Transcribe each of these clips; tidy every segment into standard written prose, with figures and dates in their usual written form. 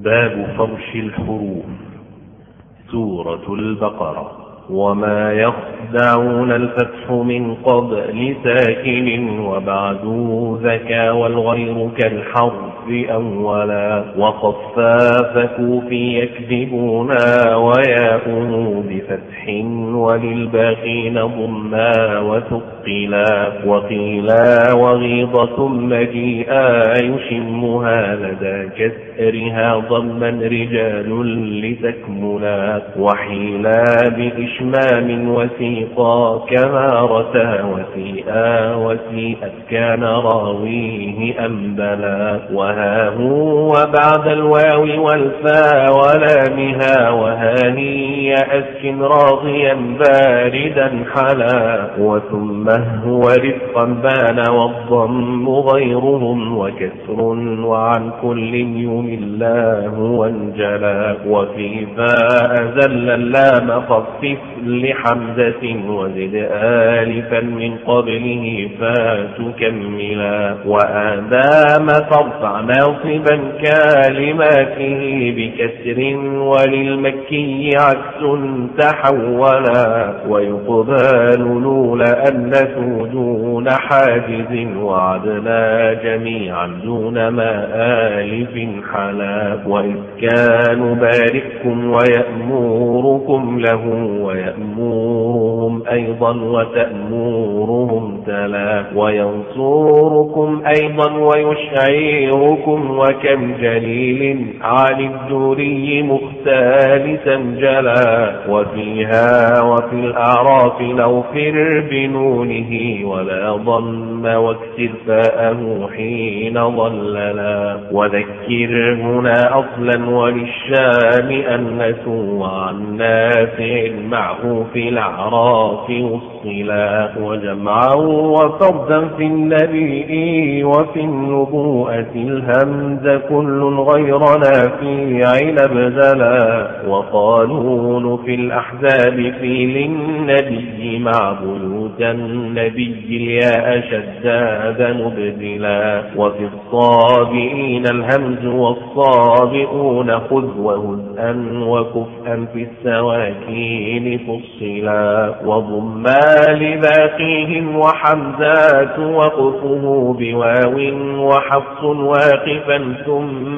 باب فرش الحروف. سورة البقرة. وما يخدعون الفتح من قبل ساكن وبعد ذكى والغير كالحرف أولا وخفاف كوفي يكذبونا وياءه بفتح وللباقين ضما وثقلا وقيلا وغيضة مجيئا يشمها لدى كسرها ضما رجال لتكملا وحيلا بإشمام وسيقا كما رتا وسيئا وسيئت كان راويه أنبلا وهاه وبعد الواو والفا ولامها وهاني أسكن راضيا باردا حلا وثم هو رفقا بان والضم غيرهم وكسر وعن كل يملاه وانجلا وفي فاء زل اللام خفف لحمزة وزد آلفا من قبله فتكملا وآدام ترفع ناصبا كلماته بكسر وللمكي عكس تحولا ويقبال لولا أنث دون حاجز وعدنا جميعا دون ما آلف حلا وإسكان بارككم ويأموركم له ويأمورهم أيضا وتأمورهم تلا وينصوركم أيضا ويشعركم وكم جليل عن الدوري مختلسا جلا وفيها وفي الأعراف نوفر بنونه ولا ضم واكسر فاءه حين ضللا وذكر هنا أصلا وللشام أنسوا وعن نافع معه في الأعراف وصلا وجمعا وفردا في النبي وفي النبوءة الهمز كل غير نافع نبذلا وقالون في الأحزاب في للنبي مع بيوت النبي الياء شداد مبدلا وفي الصابئين الهمز والصابئون خذ وهزءا وكفءا في السواكين فصلا وضما لباقيهم وحمزات وقفه بواو وحفص واقفا ثم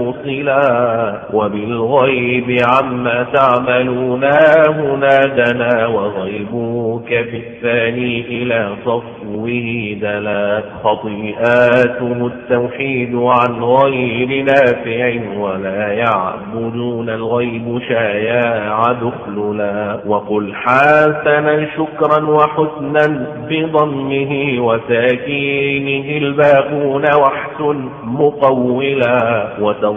موصلا وبالغيب عما تعملون هنا دنا وغيبوك في الثاني إلى صفوه دلا خطيئاته التوحيد عن غير نافع ولا يعبدون الغيب شايع دخللا وقل حسنا شكرا وحسنا بضمه وساكينه الباقون واحسن مطولا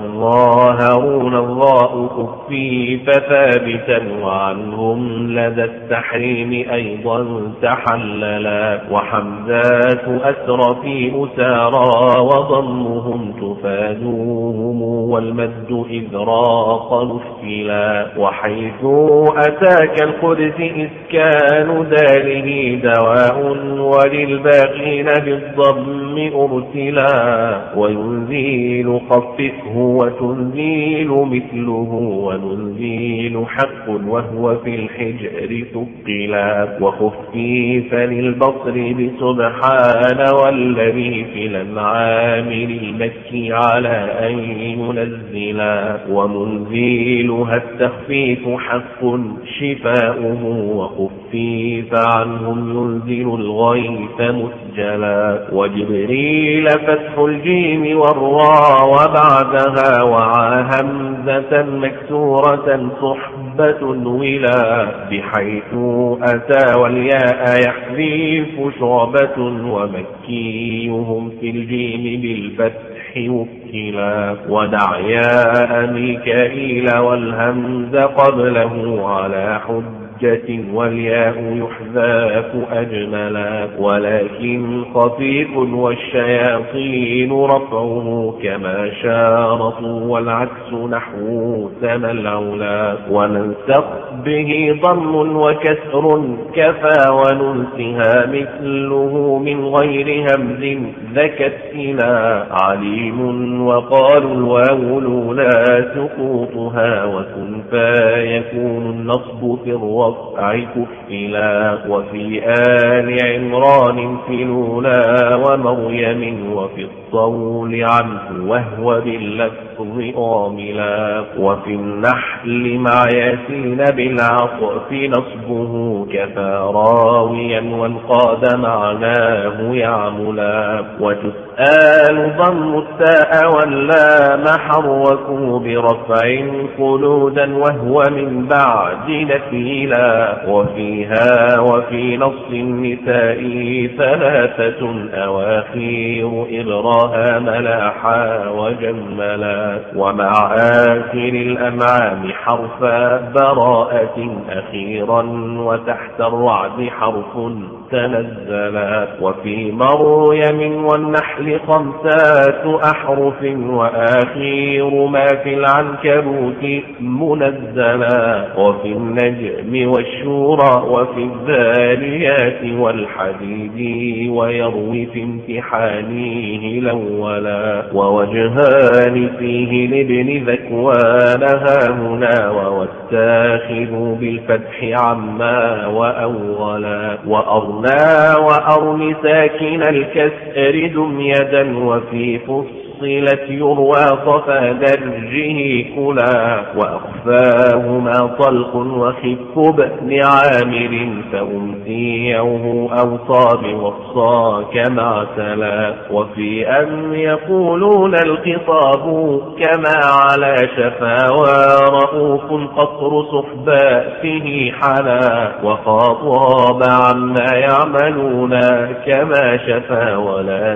وتظاهرون الله خفي فثابتا وعنهم لدى التحريم أيضا تحللا وحمزات أسر في أسارا وضمهم تفادوهم والمد إذ راق نفلا وحيث أتاك القدس إسكان داره دواء وللباقين بالضم أرسلا وينزيل خففه وتنزيل مثله وننزيل حق وهو في الحجر ثقلا وخفيف للبصر بسبحان والذي في الأنعام للمكي على أن ينزلا ومنزيلها التخفيف حق شفاؤه وخفيف عنهم ينزل الغيث مسجلا وجبريل فتح الجيم والراء وبعدها وعا همزة مكسورة صحبة ولا بحيث أتى والياء يحذيف شعبة ومكيهم في الجيم بالفتح وكلا ودع ياء ميكائيل والهمز قبله على حد حجة والياء يحذاف أجملا ولكن خفيف والشياطين رفعه كما شارطوا والعكس نحو سما العلا وننسخ به ضم وكسر كفى وننسها مثله من غير همز ذكت إلى عليم وقالوا الواو لولا سقوطها وكن فيكون النصب في الرفع كفلا وفي آل عمران في لولا ومريم وفي الطول عنه وهو باللفظ آملا وفي النحل مع ياسين بالعطف نصبه كفى راويا وانقاد معناه يعملا وتسأل ضم التاء واللام حركوا برفع خلودا وهو من بعد نفيلا وفيها وفي نص النساء ثلاثة أواخير إبراهام لاحا وجملا ومع آخر الأنعام حرفا براءة أخيرا وتحت الرعد حرف تنزلا وفي مريم والنحل 5 أحرف وآخير ما في العنكبوت منزلا وفي النجم والشورى وفي الذاريات والحديد ويروي في امتحانه الأولا ووجهان فيه لابن ذكوان هاهنا والتاخذ بالفتح عما وأولا وأرنا وأرم ساكن الكسر دم يدا وفي فصلت يروى صفا درجه كلا وأخفاهما طلق وخف بن عامر فأمسيه أوصى بوصاك مع سلا وفي أن يقولون الخطاب كما على شفا ورؤوف قصر صحباته حلا وخاطاب عما يعملون كما شفا ولا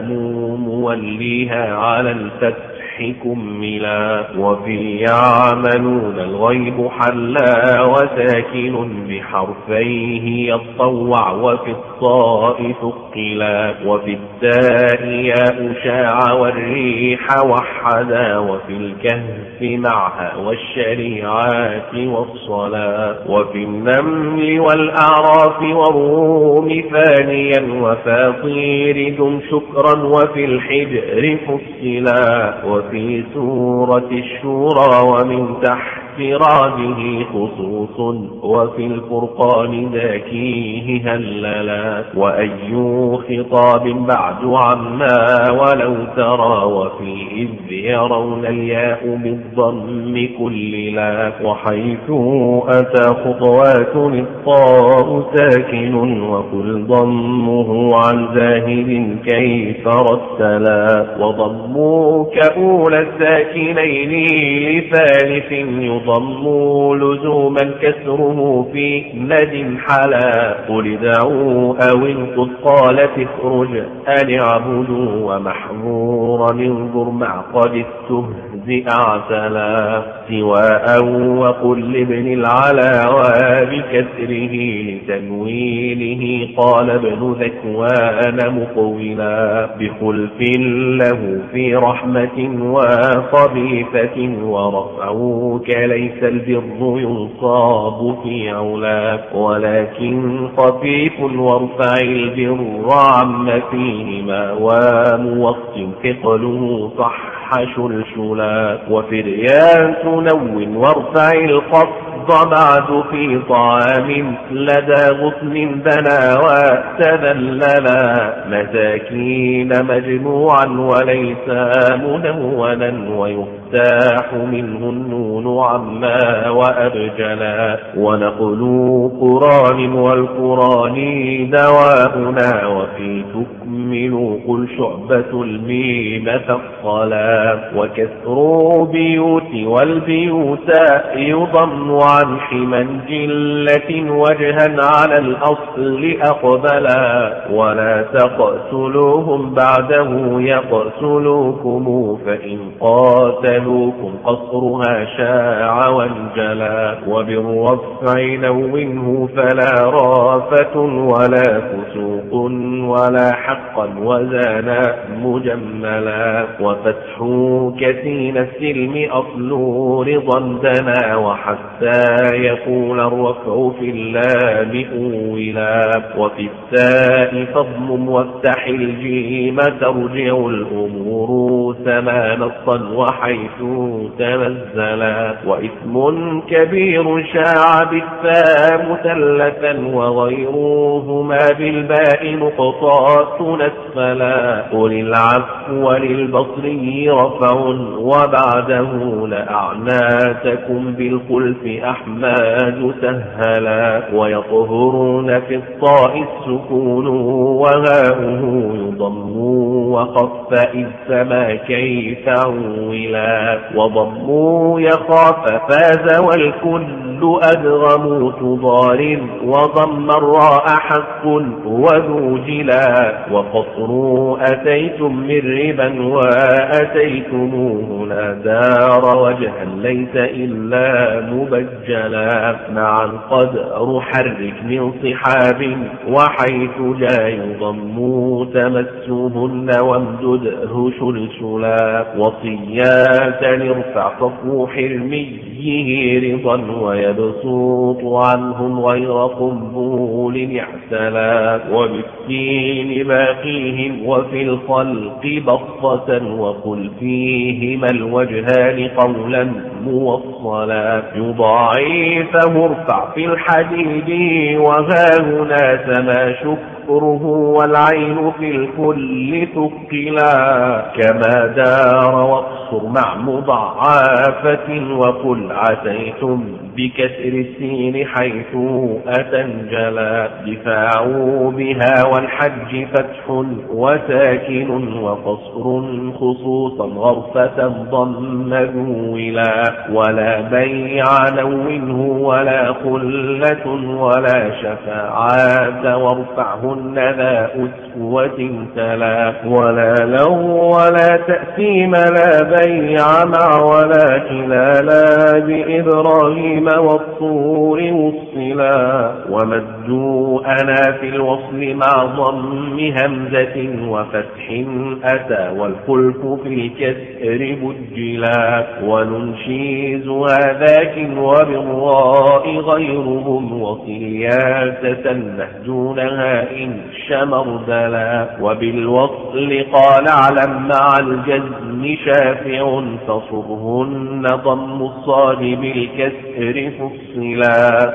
موليها على الفتح كملا وفي يعملون الغيب حلا وساكن بحرفيه يطوع وفي الطاء ثقلا وفي التاء ياء شاع والريح وحدا وفي الكهف معها والشريعات والصلاة وفي النمل والأعراف والروم فانيا وفاطير دم شكرا وفي الحجر فصلا وفي سورة الشورى ومن تحت راده خصوص وفي الفرقان ذاكيه هللا وأي خطاب بعد عما ولو ترى وفي إذ يرون الياء بالضم كللا وحيث أتى خطوات الطاء ساكن وكل ضمه عن زاهد كيف رتلا وضموا كأولى الساكنين لثالث يضم لزوما كسره في ند حلا قل دعوا أو انقض قالت اخرج أن اعبدوا ومحظورا انظر مع قد استهزئ اعتلا سواء وقل لابن العلا وبكسره لتنويله قال ابن ذكوان مقولا بخلف له في رحمة وخبيثة ورفعوك ليس البر ينصاب في علاك ولكن خفيف وارفع البر عم فيهما وموصل ثقله صح شلشلا وفريان تنون وارفع القصد بعد في طعام لدى غصن بنا وتذللا مساكين مجموعا وليس منونا ويفتاح منه النون عما وأبجلا ونقل قران والقران دواؤنا وفي تكمل قل شعبة الميم ثقلا وكسر بيوت والبيوت يضم عن حما جلة وجها على الأصل أقبلا ولا تقتلوهم بعده يقتلوكم فإن قاتلوا ذوكم قصرها شاع وانجلى وبالرفع نونه فلا رافة ولا فسوق ولا حقا وزانا مجملا وفتح كثين السلم أصل رضا دنا وحتى يقول الرفع في اللام أولا وفي التاء فضم وافتح الجيم ترجع الأمور سما نصا وحيث تنزلا وإثم كبير شاع بالتاء مثلثا وغيرهما بالباء نقطات نسفلا وللعفو وللبصري رفع وبعده لأعناتكم بالخلف أحماد سهلا ويطهرون في الطاء السكون وهاؤه يضم وخف إذ سما كيف عولا وضموا يخاف فاز والكل أدغم تضار وضم الراء حق وذوجلا وقصروا أتيتم من ربا وأتيتموه لا دار وجها ليس إلا مبجلا معا قدر حرك من صحاب وحيث لا يضم تمسهن وامدده شلشلا وصيات لارفع صفو حرميه رضا ويبسوط عنهم غير قبول اعتلا وبالسين باقيهم وفي الخلق بسطة وقل فيهما الوجهان قولا موصلا يضاعفه ارفع في الحديد وها هنا سما شكره والعين في الكل ثقلا كما دار واقصر مع مضاعفة وقل عسيتم بكسر السين حيث أتنجلا دفاعوا بها والحج فتح وساكن وقصر خصوصا غرفة ضم ذولا ولا بيع نونه ولا خلة ولا شفاعات وارفعهن ذا أسوة تلا ولا لو ولا تأثيم لا بيع مع ولا كلالا بإبراهيم والطور وصلا ومدوا أنا في الوصل مع ضم همزة وفتح أتى والخلف في الكسر بجلا وننشيز هذاك وبالراء غيرهم وصياسة نهجونها إن شمردلا وبالوصل قال علم مع الجزم شافع فصرهن ضم الصاد بالكسر فصلا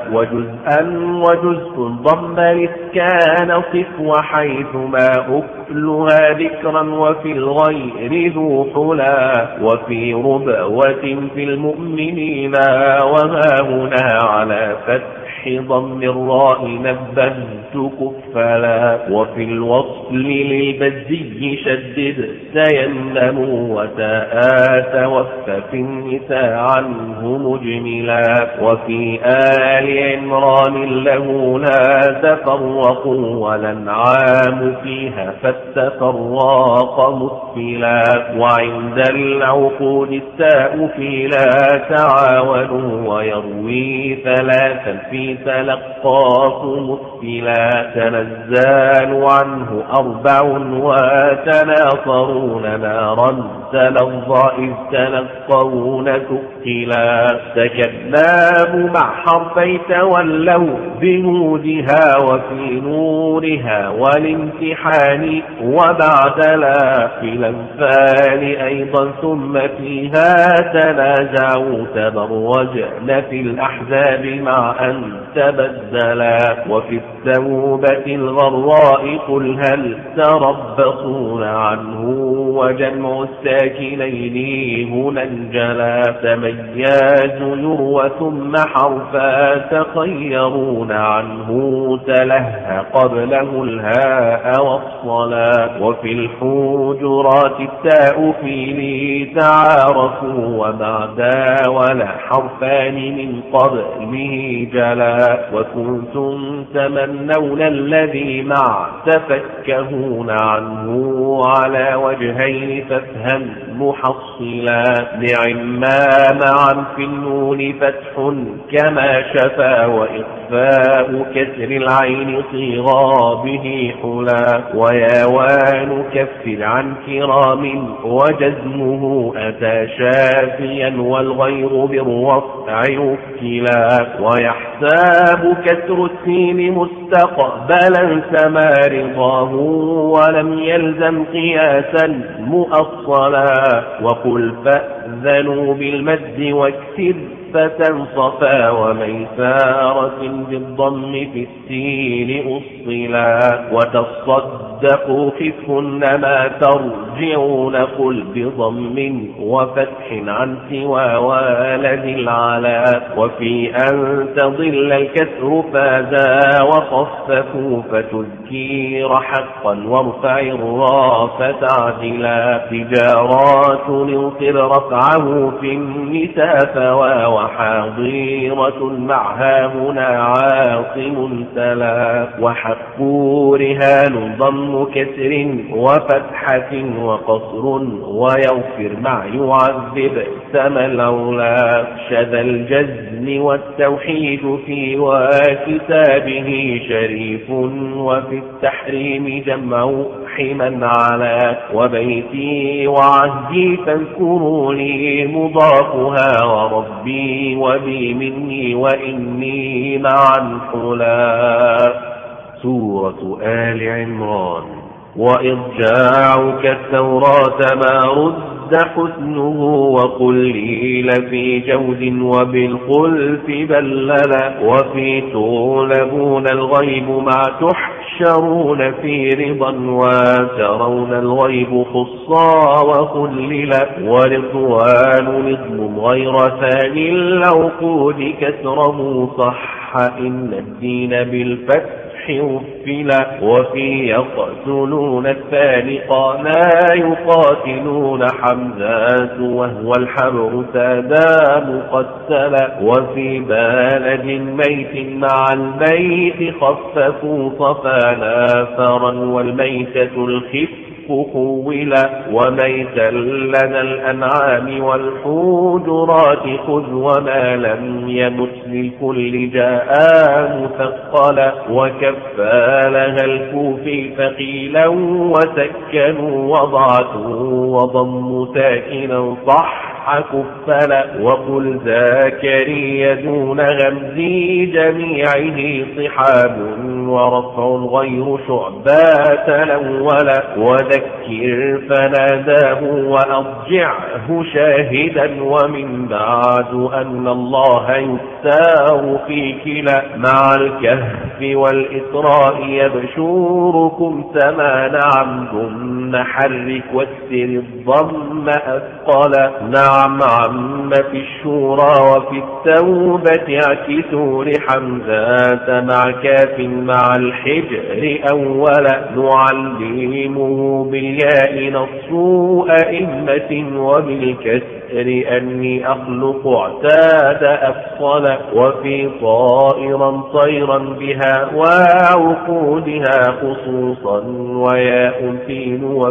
وجزء ضم الإسكان صف وحيثما أكلها ذكرا وفي الغير ذو حلا وفي ربوة في المؤمنين وها هنا على فتح ضم الراء نبهت كفلا وفي الوصل للبزي شدد سينم وتآت وف في النساء عنه مجملا وفي آل عمران له لا تفرقوا والأنعام فيها فالتفراق مثفلا وعند العقود التاء في لا تعاونوا ويروي ثلاثا في تلقاف مثفلا تنزال عنه أربع وتناصرون نارا تلظى إذ تلقون تثقلا تكذاب مع حرفي تولوا بنودها وفي نورها والامتحان وبعد لا في الأنفال أيضا ثم فيها تنازعوا تبرجن في الأحزاب مع أن تبدلا وفي التوبة الغراء قل هل تربصون عنه وجمع الساكنين هنا انجلا تمياز يروى ثم حرفا تخيرون عنه تلهى قبله الهاء والصلا وفي الحجرات التاء في لي تعارفوا وبعدا ولا حرفان من قبله جلا لا وكنتم تمنون الذي مع تفكهون عنه على وجهين فافهم محصلا نعما معا في النون فتح كما شفا وإخفاء كسر العين صيغا به حلا وياوان كفر عن كرام وجزمه أتى شافيا والغير بالرفع يفكلا ويحساب كسر السين مستقبلا سما رضاه ولم يلزم قياسا مؤصلا وقل فأذنوا بالمد واكسر فتنصفا وميسارة بالضم في السين أصلا وتصدقوا خفهن ما ترجعون قل بضم وفتح عن سوى والد العلا وفي أن تضل الكسر فاذا وخففوا فتذكير حقا وارفع الراء فتعدلا تجارات انقر رفعه في النساء فوا وحاضرة معها هنا عاصم تلا وحق رهان ضم كسر وفتحة وقصر ويغفر مع يعذب سما الأولى شذا الجزم والتوحيد في وكتابه شريف وفي التحريم جمع حما على وبيتي وعهدي فاذكروا لي مضافها وربي وبي مني وإني معا حلا. سورة آل عمران. وإرجاعك التوراة ما رد حسنه وقليل في جود وبالخلف بللا وفي تغلبون الغيب ما تحشرون في رضا وترون الغيب خصا وخللا ورضوان نظم غير ثاني العقود كسره صح إن الدين بالفتح وفلا وفي يقتلون الثالقا لا يقاتلون حمزات وهو الحبر سادا مقتلا وفي بلد ميت مع الميت خففوا صفا نافرا والميتة الخف خولا وميتا لدى الأنعام والحجرات خذ وما لم يمت للكل جاء مثقلا وكفى لها الكوفي ثقيلا وسكنوا وضعتوا وضموا ساكنا صح كفلا وقل زكريا دون غمزي جميعه صحاب ورفع غير شعبات الأولا وذكر فناداه وأضجعه شاهدا ومن بعد أن الله يستار في كلا مع الكهف والإسراء يبشوركم ثمان عمد حرك والسر الضم أثقلا نعم عم في الشورى وفي التوبة اعكسوا لحمزات مع كاف مع الحجر أولا نعلمه بالياء نص أئمة وبالكسر أني أخلق اعتاد أفصلا وفي طائرا طيرا بها وعقودها خصوصا وياء في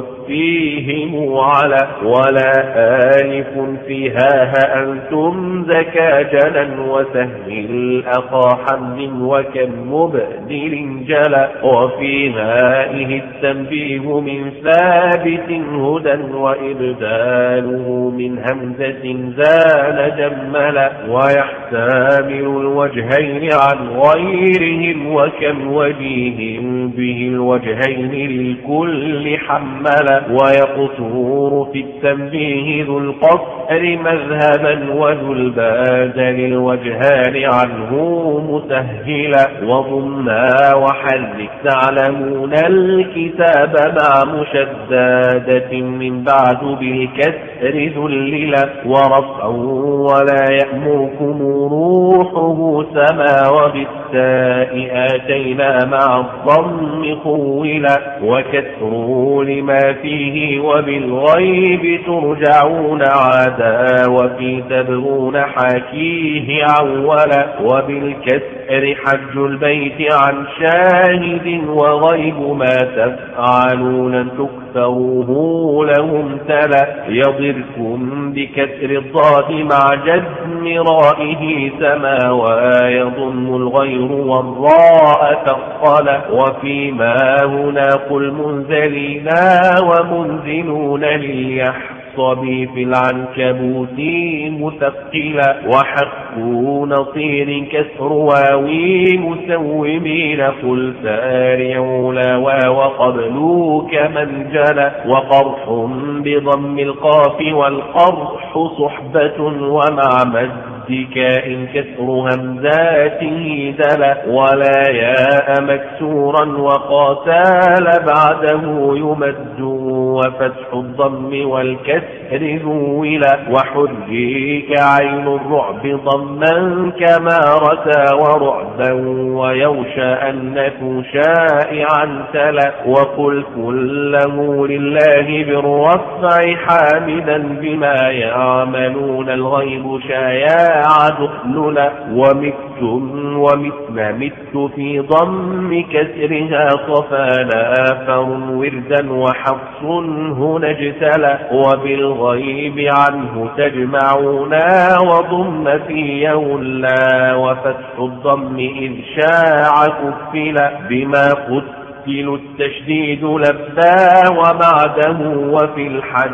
نوفيهم على ولا آلف فيها أنتم زكاجلا وسهل أخا حمد وكم مبدل جلا وفي هائه التنبيه من ثابت هدى وإبداله من همزة زال جملا ويحتمل الوجهين عن غيرهم وكم وجيه به الوجهين للكل حملا ويقصور في التنبيه ذو القصر مذهبا وذو البادل الوجهان عنه مسهلا وضمنا وحرك تعلمون الكتاب مع مشدادة من بعد بالكسر ذللا فعلا ورفعا ولا يأمركم روحه سما وبالتاء آتينا مع الضم خولا وكسر لما فيه وبالغيب ترجعون عادا وفي تبغون حاكيه عولا وبالكسر حج البيت عن شاهد وغيب ما تفعلون تكثروه لهم تلا يضركم بكسر الضاد مع جزم رائه سما ويضم الغير والراء ثقلا وفيما هنا قل منزلين ومنزلون لليحصب في العنكبوت مثقلا وحق نصير كسر واوي مسومين قل سارعوا وقبلوا كمن جلا وقرح بضم القاف والقرح صحبة ومع كائن كسر همزاته دلا ولا ياء مكسورا وقاتال بعده يمد وفتح الضم والكسر ذولا وحريك عين الرعب ضما كما رسى ورعبا ويوشى أنه شائعا تلا وقل كله لله بالرفع حامدا بما يعملون الغيب شايا دخلنا ومتم ومت في ضم كسرها صفانا آفر وردا وحفص هنا اجتلى وبالغيب عنه تجمعونا وضم في يولا وفتح الضم إذ شاع كفلا بما قتل التشديد لبا وبعده وفي الحج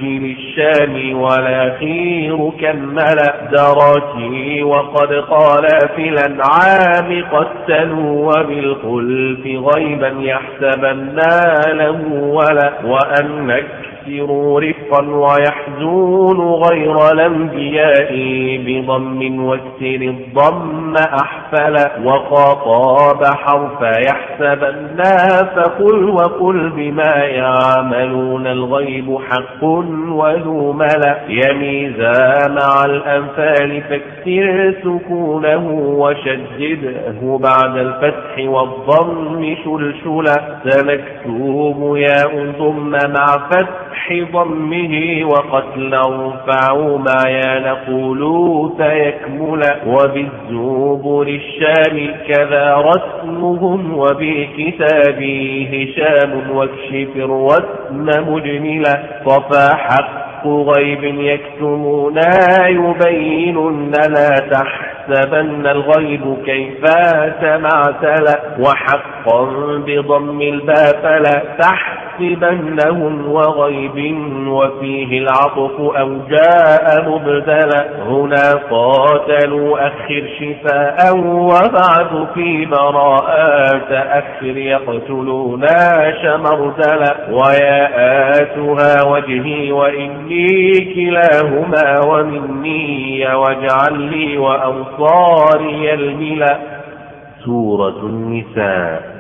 للشام والأخير كمل دراتي وقد قال في الأنعام قتلوا وبالخلف غيبا يحسبن له ولا وأن نكسر رفقا ويحزون غير الأنبياء بضم واكسر الضم أحفل وخاطاب حرف يحسبن فقل وقل بما يعملون الغيب حق وذو ملا يميزا مع الأنفال فاكسر سكونه وشدده بعد الفتح والضم شلشلا سنكتب ياء ضم مع فتح ضمه وقتل ارفعوا ما يا نقول فيكملا وبالزبر الشام كذا رسمهم وبكتابه هشام واكشف الرسم مجملا صفا حق غيب يكتمون يبينن لا تحسبن الغيب كيف تمعتلا وحقا بضم الباء فلا تحسبنهم وغيب وفيه العطف أو جاء مبدلا هنا قاتلوا أخر شفاء وبعد في براءات أكثر يقتلون شمردلا وياءاتها وجهي وإني كلاهما ومني واجعل لي وأنصاري الملا. سورة النساء.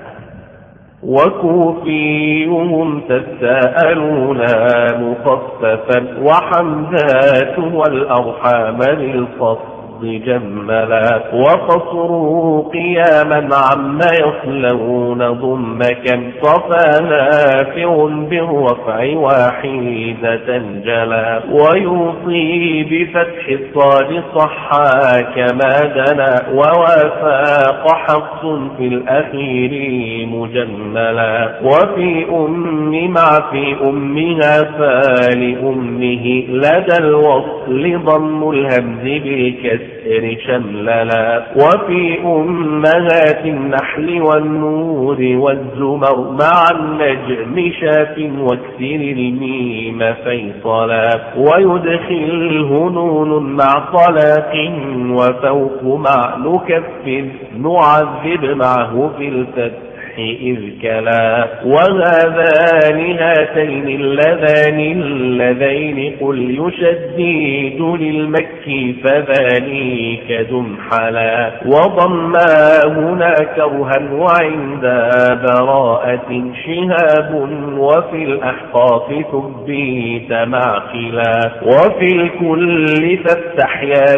وكوفيهم تساءلون مخففا وحمزات والأرحام للفصل جملا وقصروا قياما عما يصلون ضم كم صفا نافع بالرفع واحدة جلا ويوصي بفتح الصاد صحا كما دنا ووافاق حفص في الأخير مجملا وفي مع في أمها فلأمه لدى الوصل ضم الهمز بالكسر شمللا وفي أمهات النحل والنور والزمر مع النجم شاف واكسر الميم فيصلا ويدخله نون مع طلاق وفوق مع نكفر نعذب معه في الفتح إذ كلا وهذان هاتين اللذان اللذين قل يشديد للمكي يبكي فذلك دمحلا وضما هنا كرها وعند براءة شهاب وفي الأحقاف ثبيت معقلا وفي الكل فاستحيا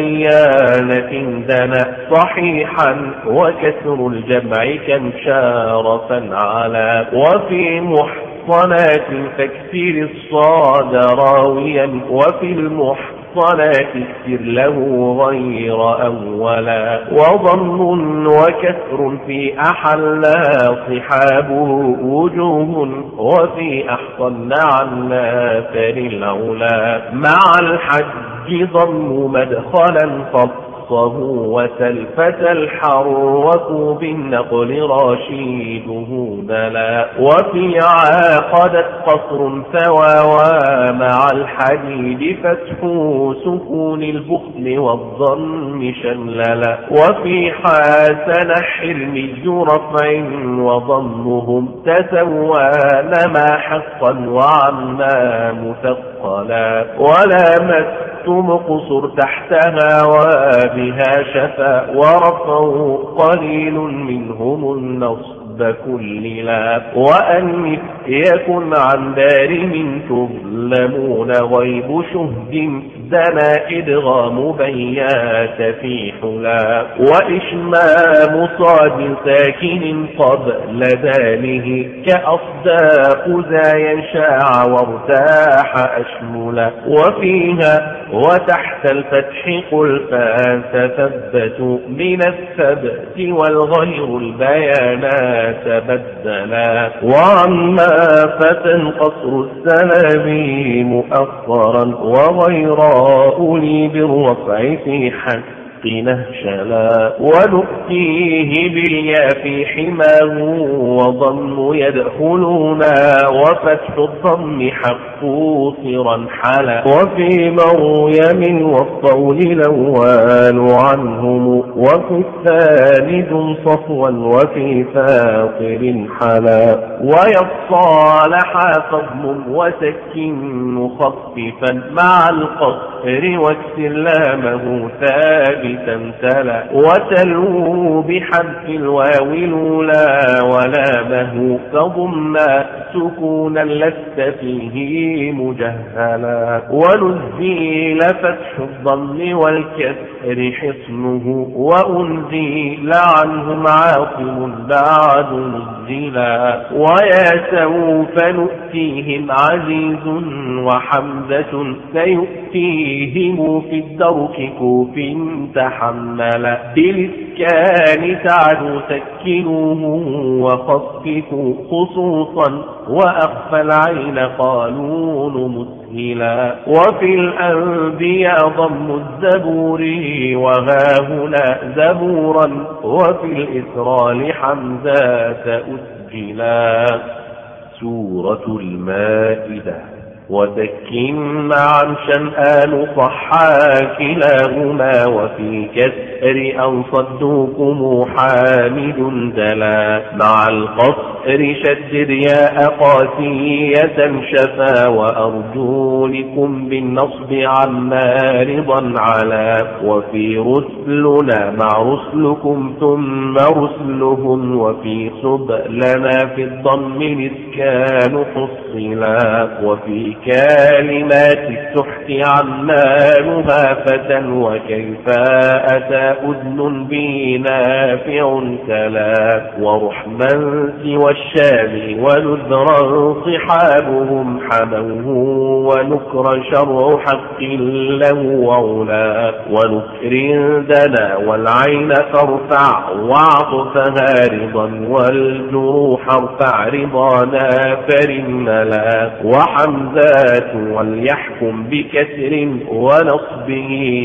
مبيانة دنا صحيحا وكسر الجمع كم شارفا على وفي محصنات تكسير الصاد راويا وفي المحصنات اكسر له غير أولا وضم وكسر في أحلى صحابه وجوه وفي أحصن عنا فللعلا مع الحج ضم مدخلا خصه وسلفة الحرك بالنقل رشيده دلا وفي عاقدت قصر ثواوى مع الحديد فتح سكون البخل والضم شللا وفي حسن حرمي رفع وضمهم تسوان ما حقا وعما مثقلا ولا مستم قصر تحتها وبها شفا ورفعوا قليل منهم النصب كل لا وأن يكن عن دارهم تظلمون غيب شهد دنا إدغام بيات في حلا وإشمام صاد ساكن قبل ذاله كأصداق ذا ينشاع وارتاح أشملا وفيها وتحت الفتح قل فتثبتوا من الثبت والغير البيانات بدلا وعما فتنقصر السلام مؤخرا وغير أولي بالرفع في حق نهشلا ونؤتيه بالياء في حماه وضم يدخلنا وفتح الضم حق صرا حلا وفي مريم والطول الأول عنهم وفي الثالث صفوا وفي فاطر حلا ويصالح فضم وسكن مخففا مع القصر واكسر لامه ثابتا تلا وتلو بحذف الواو الأولى ولامه فضم سكونا لست فيه مجهلا ونزيل فتح الضم والكسر حصنه وأنزيل عنهم عاصم بعد نزلا ويا سوف نؤتيهم عزيز وحمزة سيؤتيهم في الدرك كوف تحملا بالإسكان تعدوا سكنوه وخففوا خصوصا وأخفى العين قالون مسهلا وفي الأنبياء ضم الزبور وهاهنا زبورا وفي الإسراء لحمزات أسجلا سورة المائدة وتكن معا شنآن صحا كلاهما وفي كسر أن صدوكم حامد دلا مع القصر شدد ياء قاسية شفا وأرجولكم بالنصب عما رضا على وفي رسلنا مع رسلكم ثم رسلهم وفي سبلنا في الضم الإسكان حصلا وفي كلمات السحت عمالها فتى وكيف أتى أذن به نافع تلا ورحما سوى الشام ونذرا صحابهم حموه ونكر شر حق له وعلا ونكر دنا والعين فارفع وعطفها رضا والجروح ارفع رضانا فرملا وحمزات وليحكم بكسر ونصبه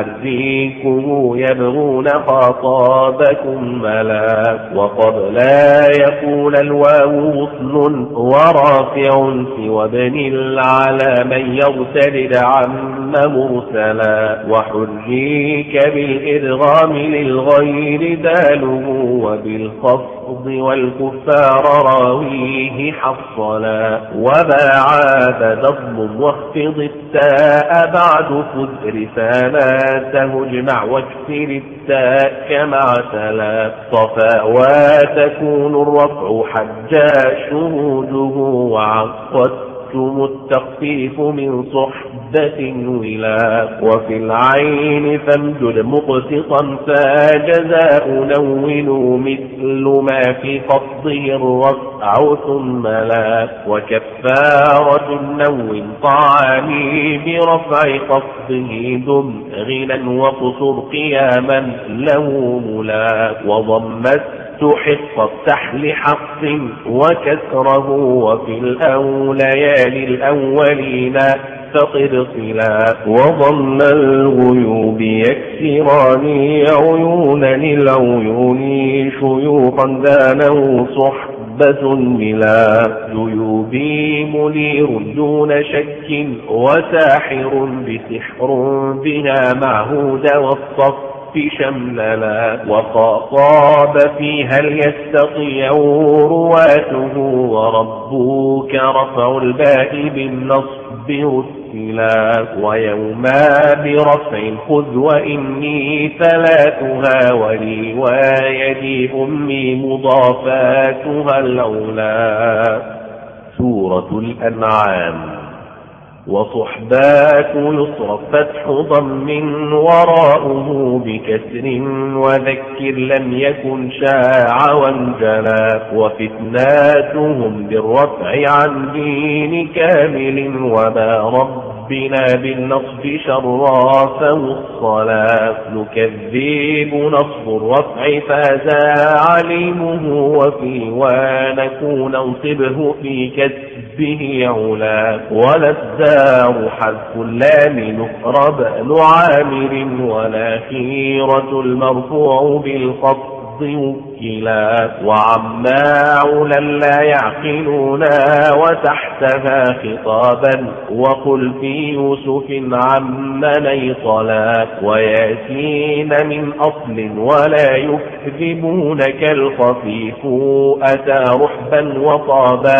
يحركه يبغون خطابكم ملا وقبل يقول الواو وصل ورافع سوى ابن العلا من يغترد عما مرسلا وحريك بالإدغام للغير داله وبالخفض والكفار راويه حصلا وبعاد ضم واخفض التاء بعد خذ رسالاته اجمع واكسر التاء كما اعتلى صفا وتكون الرفع حجا شهوده وعقدتم التخفيف من صحبة ولا وفي العين فامدد مقسطا فجزاء نون مثل ما في خفضه الرفع ثم لا وكفارة نون طعامي برفع خفضه دم غنى وقصر قياما له ملا وضمت تحق افتح لحق وكسره وفي الأوليان الأولين فقد صلا وضم الغيوب يكسران عيونا للعيون شيوخا دانه صحبة بلا جيوبي منير دون شك وساحر بسحر بها معهود والصف شمللا وخاطاب فيها ليستطيع رواته وربك رفع الباء بالنصب رسلا ويوما برفع خذ وإني ثلاثها ورواية أمي مضافاتها الأولى. سورة الأنعام. وصحبات يصرف فتح ضم وراءه بكسر وذكر لم يكن شاع وانجلا وفتناتهم بالرفع عن دين كامل وما ربنا بالنصب شرافه الصلاة نكذب نصب الرفع فازا عليمه وفي ونكون انصبه في كسبه علا وللدار حذف اللام نقرب نعامر والأخيرة المرفوع بالخفض وكلا وعما علا لا يعقلونا وتحتها خطابا وقل في يوسف عما نيطلا وياتين من أصل ولا يكذبونك الخفيف أتى رحبا وطابا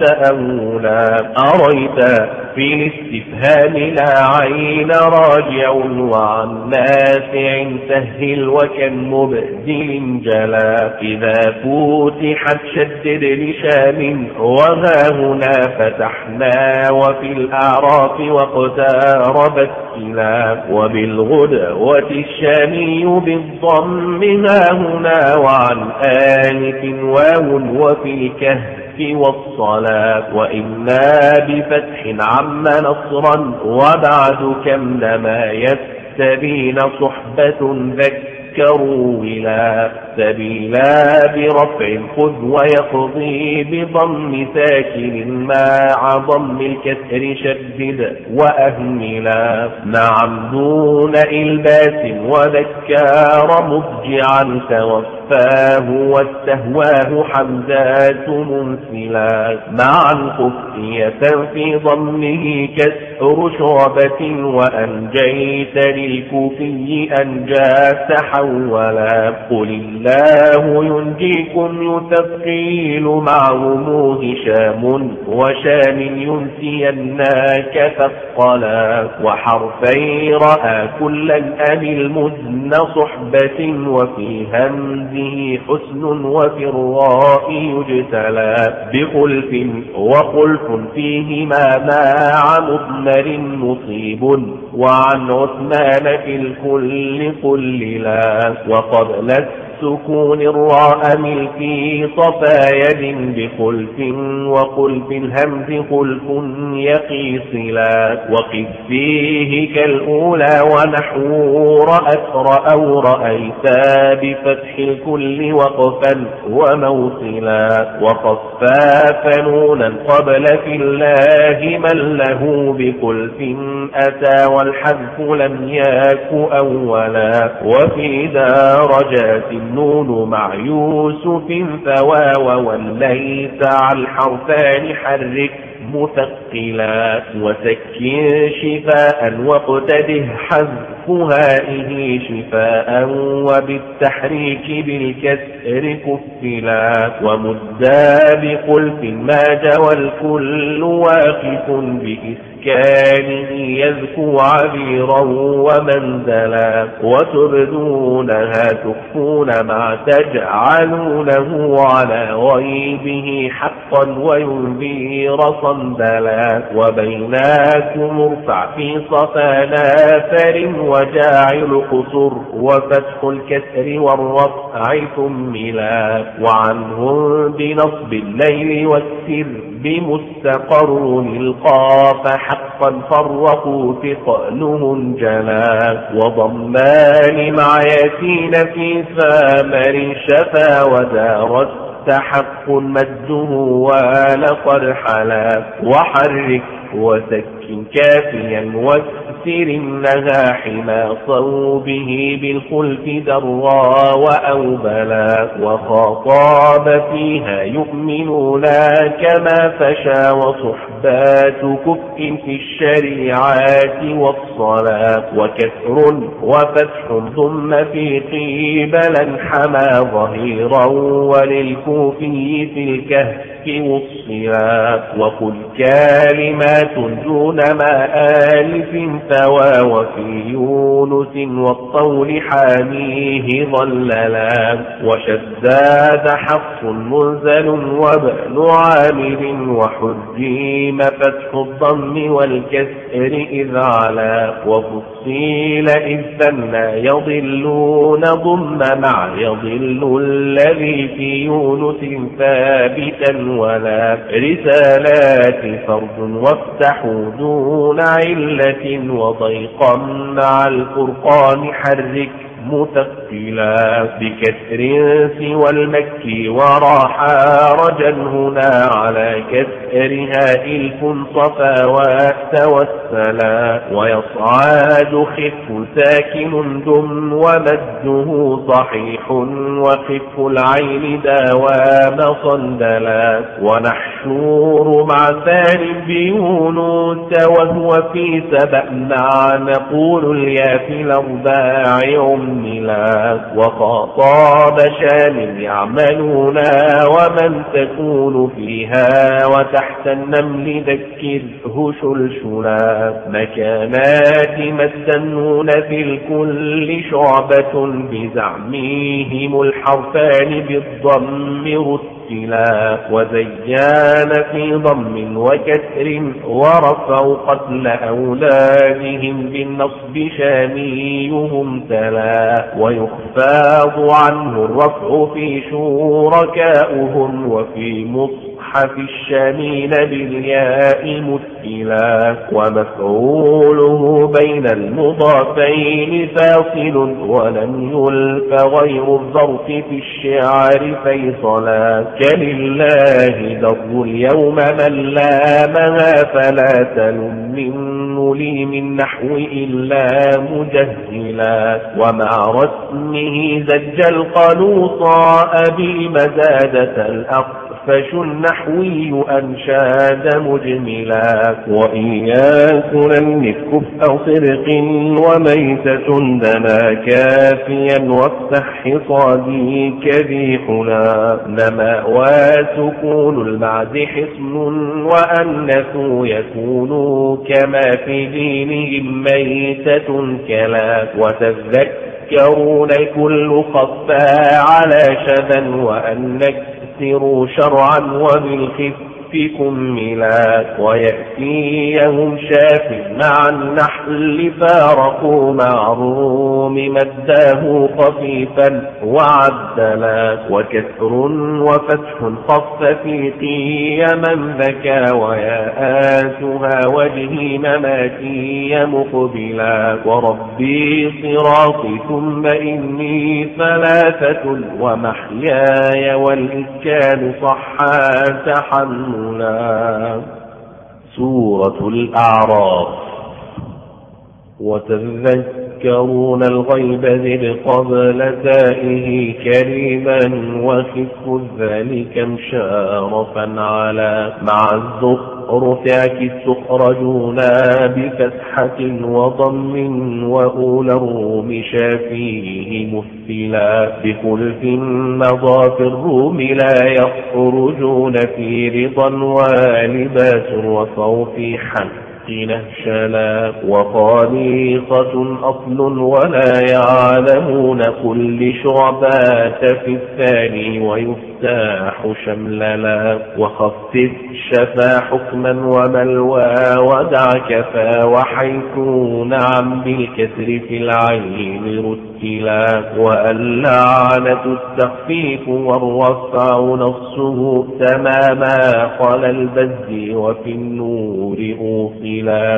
تأولا أريت في الاستفهام لا عين راجع وعن نافع سهل وكم مبدل جلا إذا فتحت شدد لشام وها هنا فتحنا وفي الأعراف واقتاربت كلا وبالغدوة الشامي بالضم ها هنا وعن آلف واو وفي الكهف والصلاة وإنا بفتح عم نصرا وبعد كم لما يستبين صحبة ذكروا ولا سبيلا برفع خذ ويقضي بضم ساكن مع ضم الكسر شدد وأهملا نعم دون إلباس وذكار مضجعا توفاه واستهواه حمزات منسلا معا خفية في ضمه كسر شعبة وأنجيت للكوفي أنجى تحولا قل الله ينجيكم يثقيل معهم هشام وشام ينسيناك ثقلا وحرفي رأى كلا أم المزن صحبة وفي همزه حسن وفي الراء يجتلى بخلف وخلف فيهما مع مضمر مصيب وعن عثمان في الكل قللا وقبل السكون الراء ملكي صفا يد بخلف وخلف الهمز خلف يقيصلا وقف فيه كالأولى ونحو رأت رأوا رأيتا بفتح الكل وقفا وموصلا وخفاف نونا قبل في الله من له بخلف أتى والحذف لم يك أولا وفي درجات النون مع يوسف فواو والليس على الحرفان حرك مثقلا وسكن شفاء واقتده حذف هائه شفاء وبالتحريك بالكسر كفلا ومدا بخلف ما جوى الكل واقف بإسكانه يذكو عبيرا ومنزلا وتبدونها تخفون ما تجعلونه على غيبه حقا وينذير صندلا وبيناكم ارفع في صفا نافر وجاعل قصر وفتح الكسر والرفع ثملا وعنهم بنصب الليل والسر بمستقر القاف حقا فرقوا ثقلهم جلا وضمان مع ياسين في ثامر شفا ودارت حق مده ولقد حلا وحرك وسكن كافيا واكسر لها حما صوبه بالخلف درا وأوبلا وخاطاب فيها يؤمنون كما فشا وصحبات كفء في الشريعات والصلاة وكسر وفتح ثم في قيبلا حما ظهيرا وللكوفي في الكهف والصلاة وقل كلمات دون ما آلف ثوى وفي يونس والطول حاميه ظللا وشداد حفص منزل وبأن عامل وحجيم فتح الضم والكسر إذ علا وفصيل إذ ثنى يضلون ضم مع يضل الذي في يونس ثابتا ولا رسالات فرد وافتحوا دون علة وضيقا مع الفرقان حرك مثقلا بكسر سوى المكي وراح رجا هنا على كسرها إلف صفا وتوسلا ويصعد خف ساكن دم ومده صحيح وخف العين داوام صندلا ونحشور مع ثاني بيونس وهو في سبأ مع نقول اليا في الأرباع عملا وخاطاب شام يعملون ومن تكون فيها وتحت النمل ذكره شلشلا مكانات مستنون في الكل شعبة بزعمهم الحرفان بالضم رتلا وزيان في ضم وكسر ورفعوا قتل أولادهم بالنصب شاميهم تلا ويخفاض عنه الرفع في شركاؤهم وفي مصحف الشامين بالياء مثلا ومفعوله بين المضافين فاصل ولم يلف غير الظرف في الشعر فيصلا كلله در اليوم من لامها فلا تلم منه لي من نحو إلا مجهلا ومع رسمه زج القلوصا أبي مزادة الأقفش النحوي أنشاد مجملا وإياك لم كفء صرق وميتة دنا كافيا وافتح حصادي كذيحنا نما وسكون المعز حصن وأنث يكون كما في دينهم ميتة كلا وتذكرون كل خفى على شذا وأن نكسروا شرعا وبالخف كملا ويأتيهم شاف مع النحل فارقوا مع الروم مداه خفيفا وعدلا وكسر وفتح خف في قيما ذكى وياءاتها وجهي مماتي مقبلا وربي صراطي ثم إني ثلاثة ومحياي والإسكان صحا تحملا. سورة الأعراف. وتذكرون تذكرون الغيب زد قبل تائه كريما وخف ذلك مشارفا على مع الزخرف تخرجون بفتحة وضم وأولى الروم شافيه مثلا بخلف مضى في الروم لا يخرجون في رضا ولباس وصوف حق نهشلا وخالصة أصل ولا يعلمون كل شعبات في الثاني ويفتاح شمللا وخفف شفا حكما وملوى ودع كفا وحيث نعم بالكسر في العين رتلا واللعنة التخفيف والرفع نصه تماما قال البز وفي النور أوصلا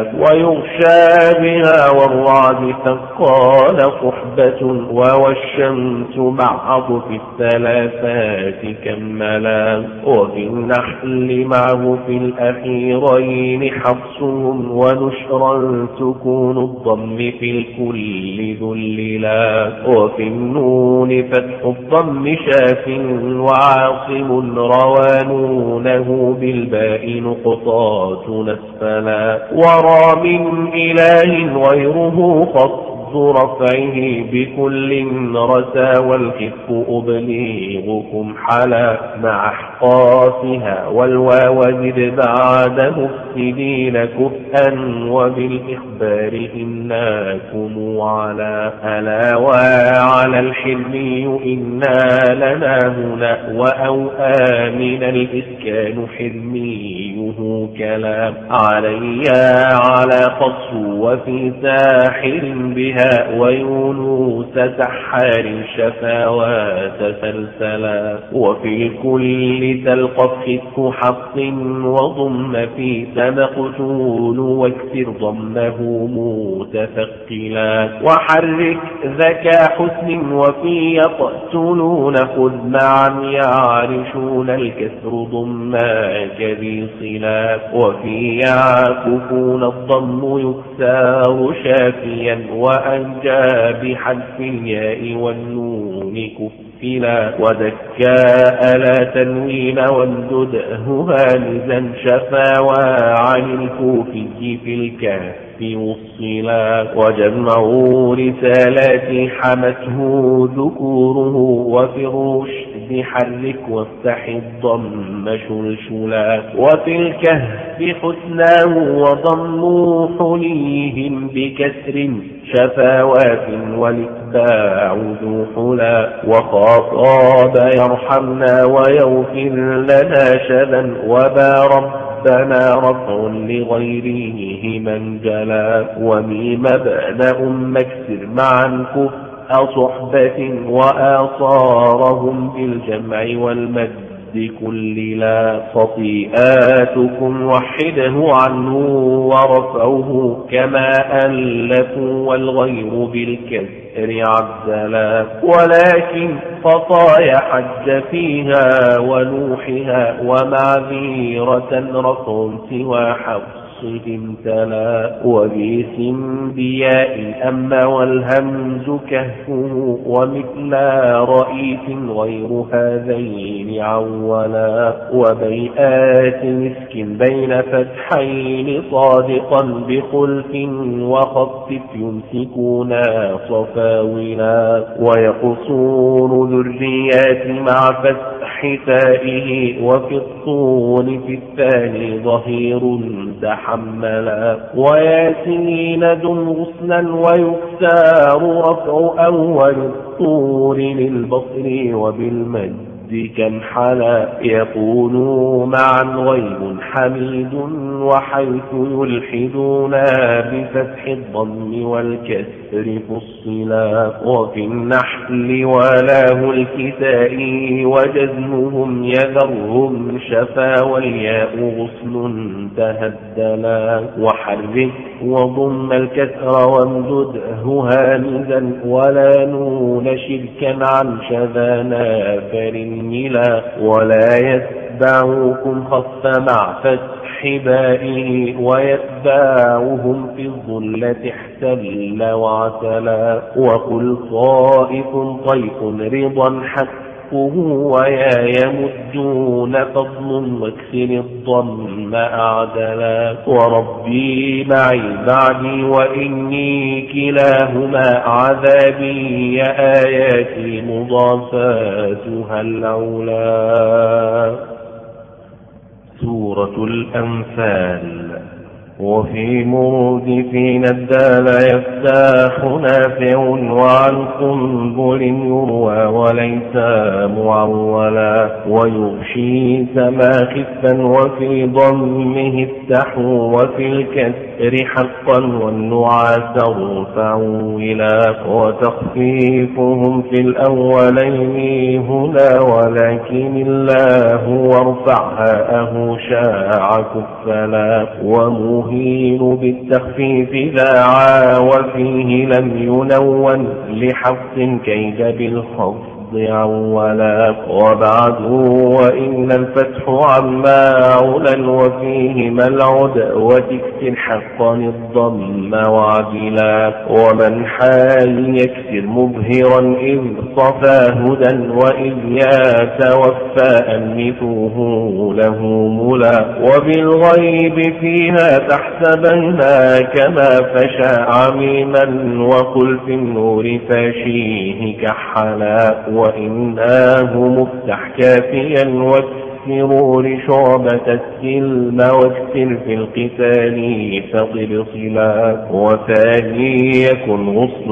ويغشى بها والرعد ثقال صحبة والشمس بعض في الثلاثات كملا وفي النحل معه في الأخيرين حفصهم ونشرا سكون الضم في الكل ذللا وفي النون فتح الضم شاف وعاصم روانونه بالباء نقطات نسفلا ورى من إله غيره خط رفعه بكل رسى والخف أبليغكم حلا مع احقافها والواو زد بعد مفسدين كفءا وبالإخبار إناكم على ألا وعلى الحلمي إنا لنا هنا وأوآ من الإسكان حلميه كلام علي على قص وفي ساحر بها ويونس سحار شفاوات سلسلا وفي الكل تلقى خف حق وضم في مقتول واكسر ضمه متثقلا وحرك ذكى حسن وفي يقتلون خذ معا يعرشون الكسر ضما كذي صلا وفي يعكفون الضم يكسار شافيا وأنجى بحذف الياء والنون كفلا وذكاء لا تنوين وامدده هامزا شفا وعن الكوفي في الكهف وصلا وجمع رسالات حمته ذكوره وفي الرشد حرك وافتح الضم شلشلا وفي الكهف حسناه وضموا حليهم بكسر شفاوات والاتباع ذو حلا وخاطاب يرحمنا ويغفر لنا شذا وبا ربنا رفع لغيره من جلا وميم مبنأ مكسر معا كفء صحبة وآصارهم بالجمع والمد كل لا خطيئاتكم وحده عنه ورفعه كما ألفوا والغير بالكسر عزلا ولكن خطايا حج فيها ونوحها ومعذيرة رفع سوى حفص امتلا وباسم بياء أما والهمز كهفه ومثل رئيس غير هذين عولا وبيئات مسك بين فتحين صادقا بخلف وخفف يمسكونا صفاولا ويقصون ذريات مع فتح تائه وفي الطول في الثاني ظهير تحملا وياسين دم غصنا ويكسار رفع أول الطور للبصر وبالمد كم حلا يقول معا غيب حميد وحيث يلحدون بفتح الضم والكسر فصلا وفي النحل ولاه الكسائي وجزمهم يذرهم شفا والياء غصن تهدلا وحرك وضم الكسر وامدده هامزا ولا نون شركا عن شذا نافر ملا ولا ويتبعوكم خف مع فتح بائه ويتباعهم في الظلة احتل واعتلى وقل طائف طيف رضا حق ويا يمدون فضل واكسر الضم أعدلا وربي معي بعدي وإني كلاهما عذابي آياتي مضافاتها الأولى. سورة الأنفال. وفي مردفين الدال يفتاح نافع وعن قنبل يروى وليس معولا ويغشي سما خفا وفي ضمه افتحوا وفي الكسر حقا والنعاس ارفعوا إلى وتخفيفهم في الأولين هنا ولكن الله وارفعها شاع كفلا ومهين بالتخفيف ذاعا وفيه لم ينون لحفظ كيد بالخفض عولا وبعد وإن الفتح عما علا وفيه ملعد وتكسر حقا الضم وعدلا ومن حال يكسر مبهرا إذ صفى هدى وإذ يتوفى أنفوه له ملا وبالغيب فيها تحسبنا كما فشى عميما وقل في النور فاشيه كحلا وإناه مفتح كافيا واكسروا لشعبة السلم واكسر في القتال فطر صلا وثاني يكن غصن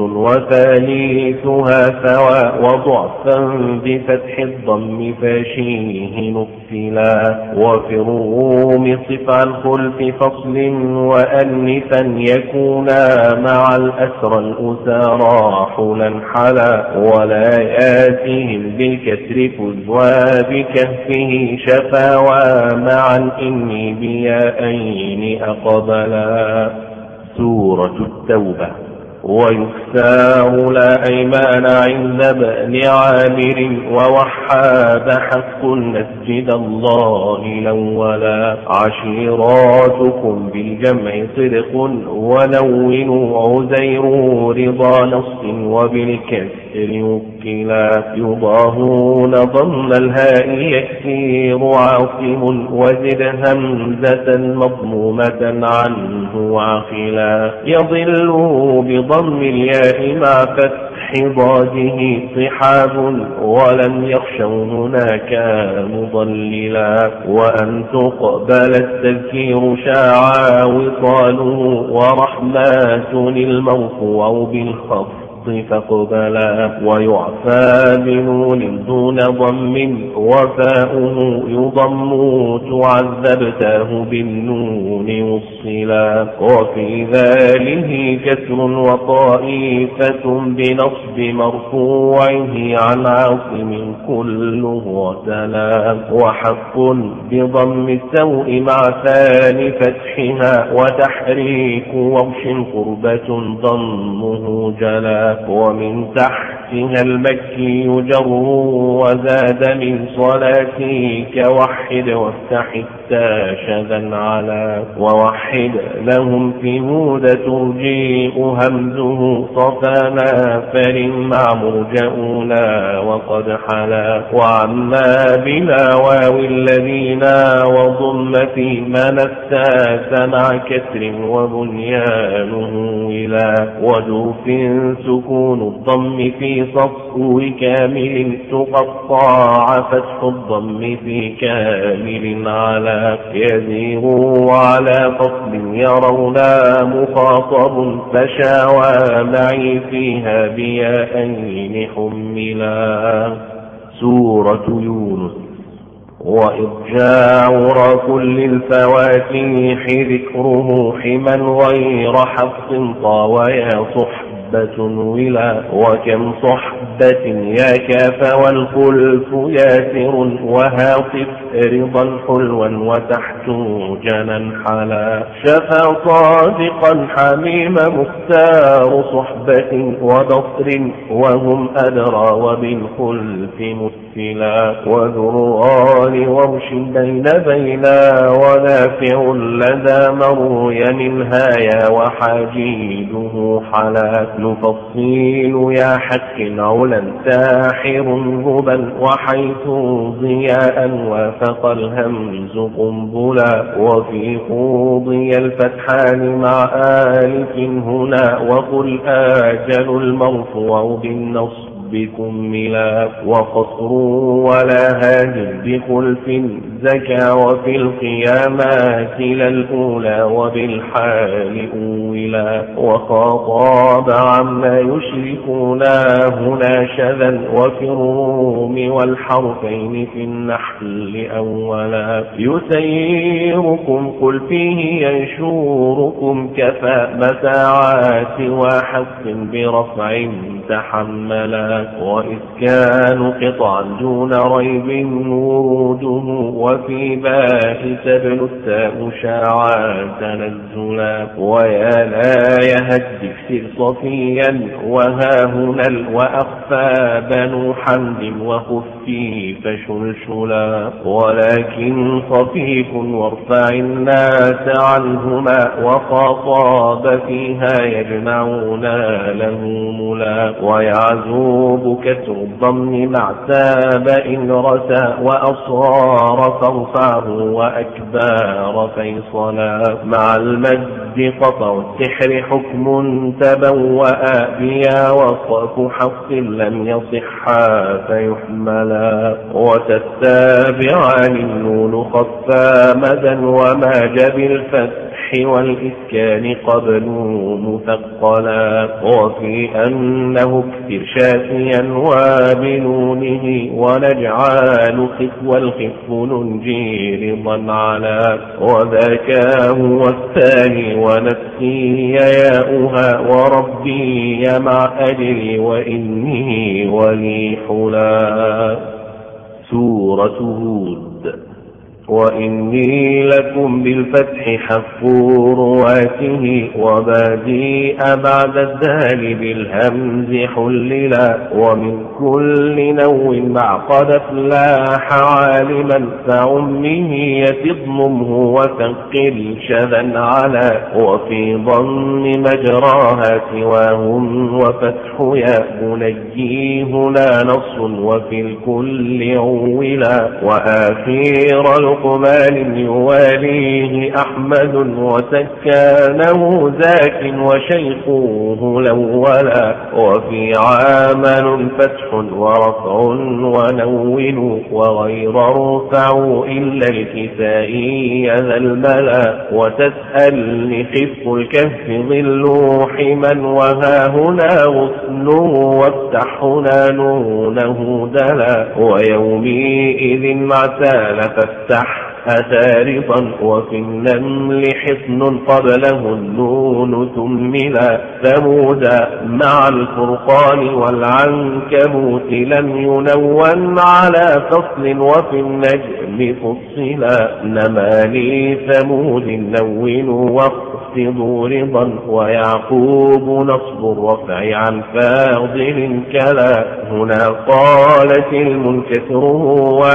وثالثها سواء وضعفا بفتح الضم فاشيه نفلا وفي الروم صفع الخلف فصل وأنفا يكونا مع الأسرى الأسارى حلا حلا ولا ياتهم بالكسر فزوا بكهفه شفاوى معا إني بيائين أقبلا. سورة التوبة. ويختار لا أيمان عند بأن عامر ووحاد حق المسجد الله الأولا عشيراتكم بالجمع صدق ونونوا عزير رضا نص وبالكسر وكلا يضاهون ضم الهاء يكثير عاصم وزد همزة مضمومة عنه عاقلا يضل بضم الياء مع فتح ضاده صحاب ولم يخشوا هناك مضللا وأن تقبل التذكير شاعا وصاله ورحمات المرفوع بالخفض فاقبلا ويعفى بنون دون ضم وفاؤه يضم تعذبته بالنون وصلا وفي ذاله كسر وطائفة بنصب مرفوعه عن عاصم كله وتلا وحق بضم السوء مع ثاني فتحها وتحريك وغش قربة ضمه جلا ومن تحتها المكي يجر وزاد من صلاتك وحد وافتح التاشذا على ووحد لهم في هود ترجيء همزه صفانا فلمع مرجؤنا وقد حلا وعما بلا واو الذين وضم في منساس مع كسر وبنيانه إلى وجوف سكون الضم في صفو كامل تقطع فتح الضم في كامل على يزيغ على فصل يرونا مخاطب فشاوى معي فيها بيائين حملا. سورة يونس. وإرجاع كل الفواتيح ذكره حما غير حفظ طاويا صحبة ولا وكم صحب صحبة يا كاف والخلف ياسر وهاطف رضا حلوا وتحت جنا حلا شفا صادقا حميم مختار صحبة وبصر وهم أدرى وبالخلف مثلا وذران ورش بين ونافع لدى مريم الهايا وحاجيده حلا نفصيل يا حق علا ساحر هبا وحيث ضياء وافق الهمز قنبلا وفي قوضي الفتحان مع آلف هنا وقل آجل المرفوع بالنصب بكملا وقصر ولا هاد بخلف زكى وفي القيامات للأولى وبالحال أولا وخاطاب عما يشركونا هنا شذا وفي الروم والحرفين في النحل أولا يسيركم قل فيه ينشوركم كفى مساعات وحق برفع تحملا وإسكان قطعا دون ريب وروده وفي باء تبل التاء شاعا تنزلا ويا لا يهدف سر صفيا وها هنا وأخفى بنو حمد وخفي فشلشلا ولكن خفيف وارفع الناس عنهما وخاطاب فيها يجمعنا له ملا ويعزوب كسر الضم مع تاب إن رسى وأصغار فارفعه وأكبار فيصلا مع المد قطع السحر حكم تبوأ بيا وصف حق لم يصحا فيحملا وتتابعان النون خفا مدا وما جب الفتح والإسكان قبل مثقلا وفي أنه اكثر شافيا وبنونه ونجعل خف والخف ننجي رضا على وذاك هو الثاني ونفسي ياؤها وربي مع أجري وإني ولي حلا. سورة هود. وإني لكم بالفتح حق رواته وبادئ بعد الدال بالهمز حللا ومن كل نو مع قد افلاح عالما فعمه يتضممه وثقل شذا على وفي ضم مجراها سواهم وفتح يا بني هنا نص وفي الكل عولا وآخير لقمان يواليه أحمد وسكانه ذاك وشيخوه الأولا وفي عامل فتح ورفع ونون وغير رفع إلا الكسائي ذا الملا وتسأل لخف الكهف ظل حما وها هنا غصنه وافتح هنا نونه دلا ويومئذ مع سال فافتح أثارطا وفي النمل حصن قبله النون ثملا ثمودا مع الفرقان والعنكبوت لم ينون على فصل وفي النجم فصلا نمالي ثمود نون واخفضوا رضا ويعقوب نصب الرفع عن فاضل كلا هنا قالت المنكسره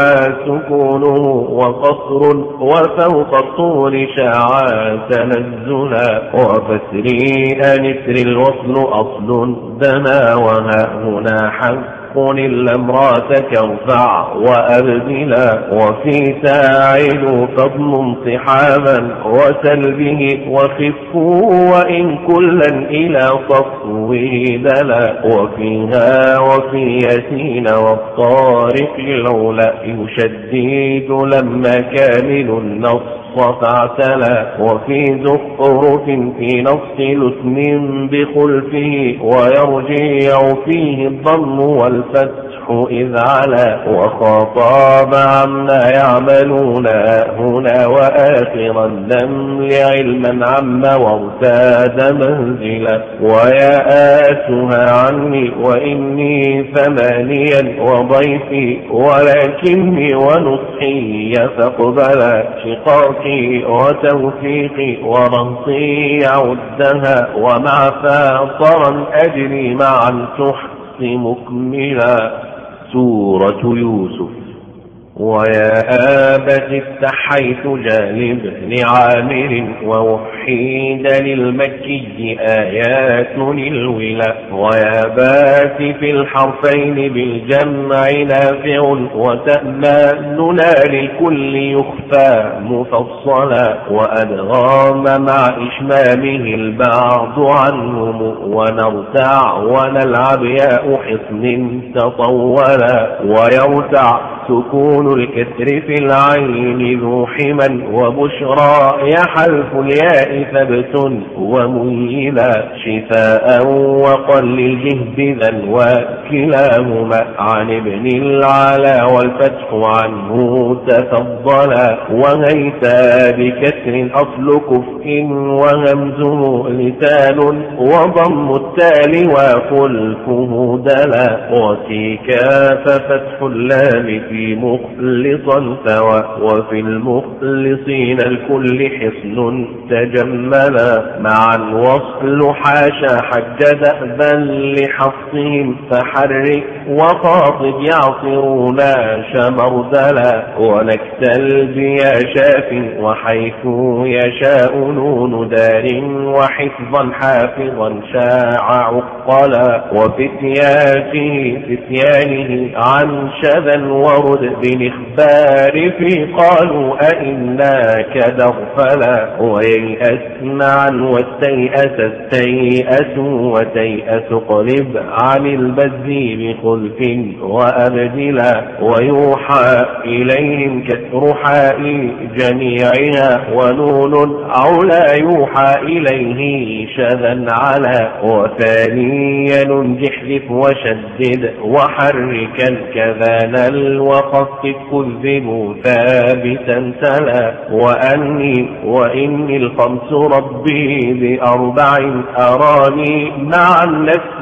وسكونه وقصر وفوق الطول شاعا تنزلا وفسري أنسر الوصل أصل دنا وها هنا حق الأمرات كرفع وأبدلا وفي ساعد فضل صحابا وسلبه وخفوا وإن كلا إلى صفوه دلا وفيها وفي ياسين والطارق لولا يشدد لما كامل النص فاعتلى وفي زخرف في نص لسن بخلفه ويرجع فيه الضم والفتح إذ علا وخاطاب عما يعملون هنا وآخر النمل علما عم وارتاد منزلا ويا آتها عني وإني ثمانيا وضيفي ولكني ونصحي فاقبل شقاقي وتوفيقي ورنصي عدها ومع فاطرا أجري معا تحصي مكملا. سورة يوسف. ويا آبت افتح حيث جانب بن عامر ووحيد للمكي آيات الولا ويا بات في الحرفين بالجمع نافع وتأماننا للكل يخفى مفصلا وأدغام مع إشمامه البعض عنهم ونرتع ونلعب ياء حصن تطولا ويرتع سكون الكسر في العين ذو حما وبشرى يحلف الياء ثبت وميلا شفاء وقل الجهد ذا وكلاهما عن ابن العلا والفتح عنه تفضلا وهيتا بكسر أصل كفء وهمزه لسان وضم التالي وخلفه دلا وسيكا ففتح اللام في مخلصا سوى وفي المخلصين الكل حصن تجملا معا وصل حاشا حج دأبا لحفصهم فحرك وخاطب يعصرون شمردلا ونكتل بيا شاف وحيث يشاء نون دار وحفظا حافظا شاع عقلا وفتياته فتيانه عن شذا ورد بالإخبار في قالوا أئنا كدغفلا وييأس معا والتيأس التيأس وتيأس قلب عن البذي بخلف وأبدلا ويوحى إليهم كسر حاء جميعها ونون أو لا يوحى إليه شذا على وثانيا جحذف وشدد وحركا كذا وخفف كذبوا ثابتا تلا وإني الخمس ربي بأربع أراني مع النفس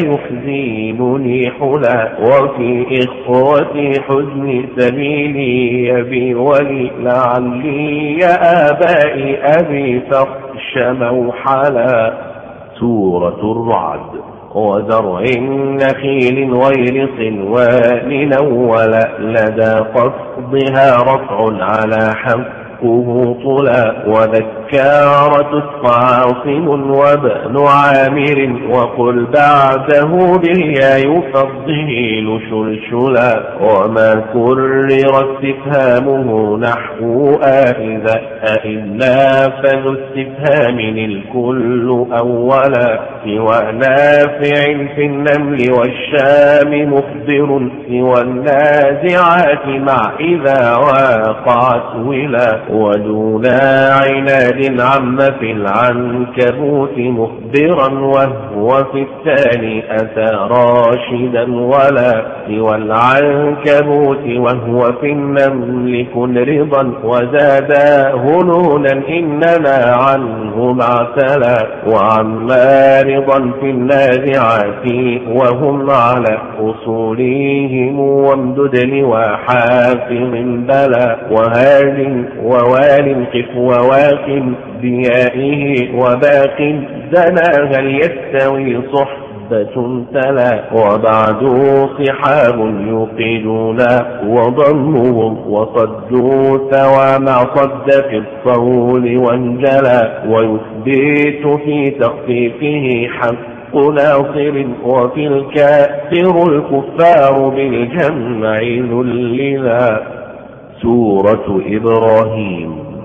ليحزنني حلا وفي إخوتي حزن سبيلي يبي ولي لعلي يا آبائي أبي فاخش موحلا. سورة الرعد. وزرع نخيل غير صنوان ولا لدى قصدها رفع على حقه طلا وذكارة عاصم وابن عامر وقل بعده بالياء يفضل شلشلا وما كرر استفهامه نحو إذا أئنا فذو استفهام الكل أولا سوى نافع في النمل والشام مخبر سوى النازعات مع إذا واقعت ولا ودونا عناد عم في العنكبوت مخبرا وهو في الثاني أتى راشدا ولا سوى العنكبوت وهو في النمل كن رضا وزادا هنونا إنما عنه معتلا وعما رضا في النازعات وهم على أصولهم وامدد لوحافظ بلا وهاد ووال قف وواق بيائه وباق دنا هل يستوي صحبة تلا وبعد صحاب يوقدون وضمهم وصدوا ثوى مع صد في الصول وانجلا ويثبت في تخفيفه حق ناصر وفي الكافر الكفار بالجمع ذللا. سورة إبراهيم.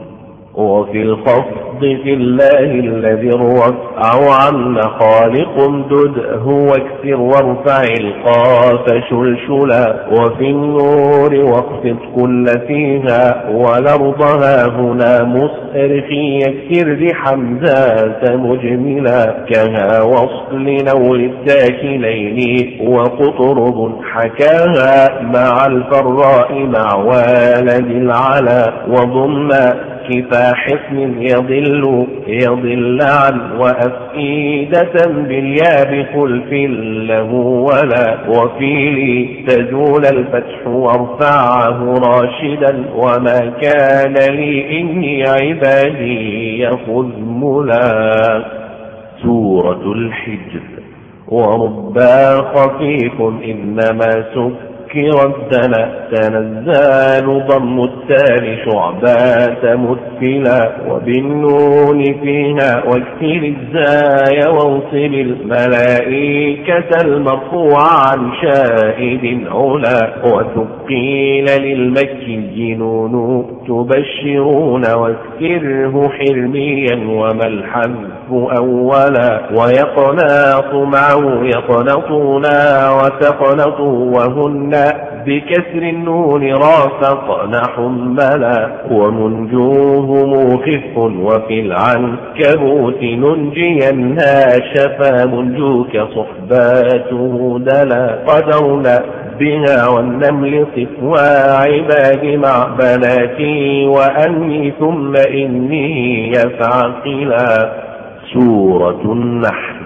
وفي الخفض في الله الذي الرفع عن خالق دده واكسر وارفع القاف شلشلا. وفي النور واخفض كل فيها والأرضها هنا مصرخي يكسر لحمزات مجملا. كها وصل نول الساكنين وقطرب حكاها مع الفراء مع والد العلا. وضم كفا حصن يضل عن وأفئدة بالياء خلف له ولا. وفي تزول الفتح وارفعه راشدا وما كان لي إني عبادي يخذ ملا. سورة الحجر. وربا خفيف إنما الدنا تنزال ضم التالي شعبات مثلا. وبالنون فيها واكسر الزاي وانصب الملائكة المرفوع عن شاهد علا. وثقيل للمكي نون تبشرون واذكره حرميا وما الحذف أولا. ويقناط معه يقنطونا وتقنطوا وهن بكسر النون رافقن حملا. ومنجوهم خف وفي العنكبوت ننجينها شفا منجوك صحباته دلا. قدرنا بها والنمل صف وعباد مع بناتي وأني ثم إني يفعقلا. سورة النحل.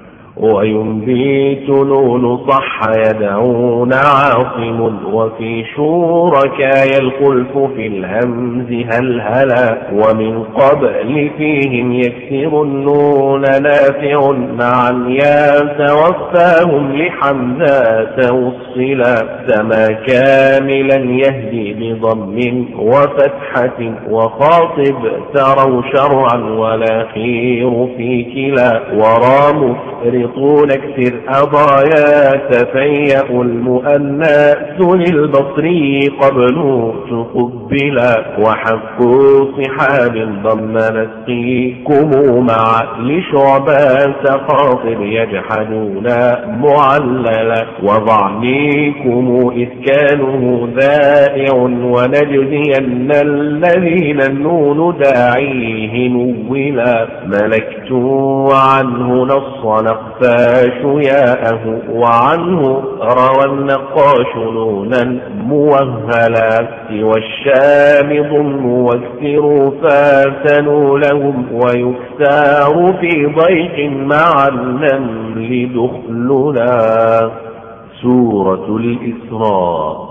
وينبيت نون صح يدعون عاصم. وفي شوركاء الخلف في الهمز هلهلا. ومن قبل فيهم يكسر النون نافع مع الياس وفاهم لحمزات وصلا. سما كاملا يهدي بضم وفتحة وخاطب تروا شرعا ولا خير في كلا. ورام طول اكسر أضايا تفيأ المؤنث للبصري قبل تقبلا. وحق صحاب ضم نسقيكم مع لشعبات خاطب يجحدون معللا. وضعنيكم إسكانه ذائع ونجزين الذين النون داعيه نولا. ملكت عنه نص نقفاش ياءه وعنه روى النقاش نونا موهلا. والشام ضم واكسروا فاتنوا لهم ويكسار في ضيق مع النمل دخلنا. سورة الإسراء.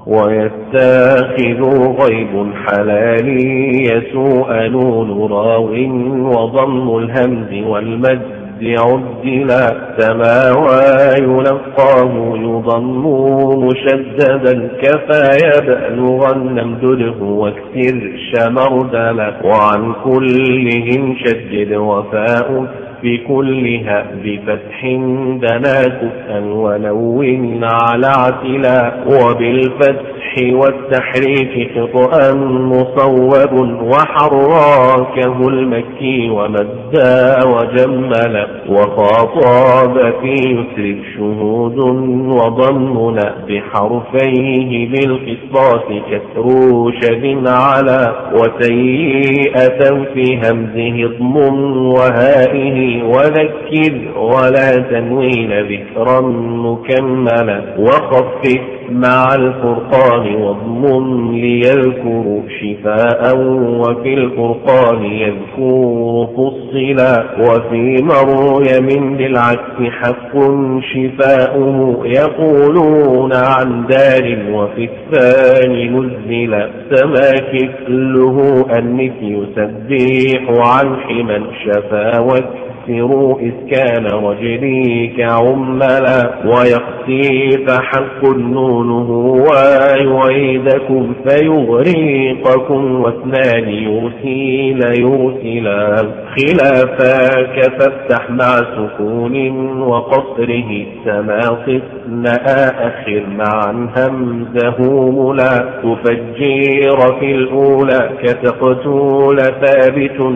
ويتاخذ غيب حلالي يسوء نون راو وضم الهمز والمد عدلا. سماوى يلقاه يضم مشددا كفى يبلغن امدده واكسر شمردلا. وعن كلهم شدد وفاء في كلها بفتح دنا كفءا ولون على اعتلا. وبالفتح والتحريك خطأ مصوب وحراكه المكي ومدا وجملا. وخاطاب في يسر شهود وضمنا بحرفيه بالقصاص كسر شد على. وسيئة في همزه اضم وهائه وذكر ولا تنوين ذكرا مكملا. وخفف مع الفرقان واضمم ليذكروا شفاء وفي الفرقان يذكر فصلا. وفي مريم بالعكس حق شفاؤه يقولون عن دار وفي الثاني نزلا. سما كفله أنث يسبح عن حمى شفا يكسر إسكان رجليك عملا ويقسي فحق النونه ويعيدكم فيغريقكم واثنان يرسلا خلافاك فافتح مع سكون وقصره سماصفن أخر معا همزه ملا تفجير في الأولى كتقتول ثابت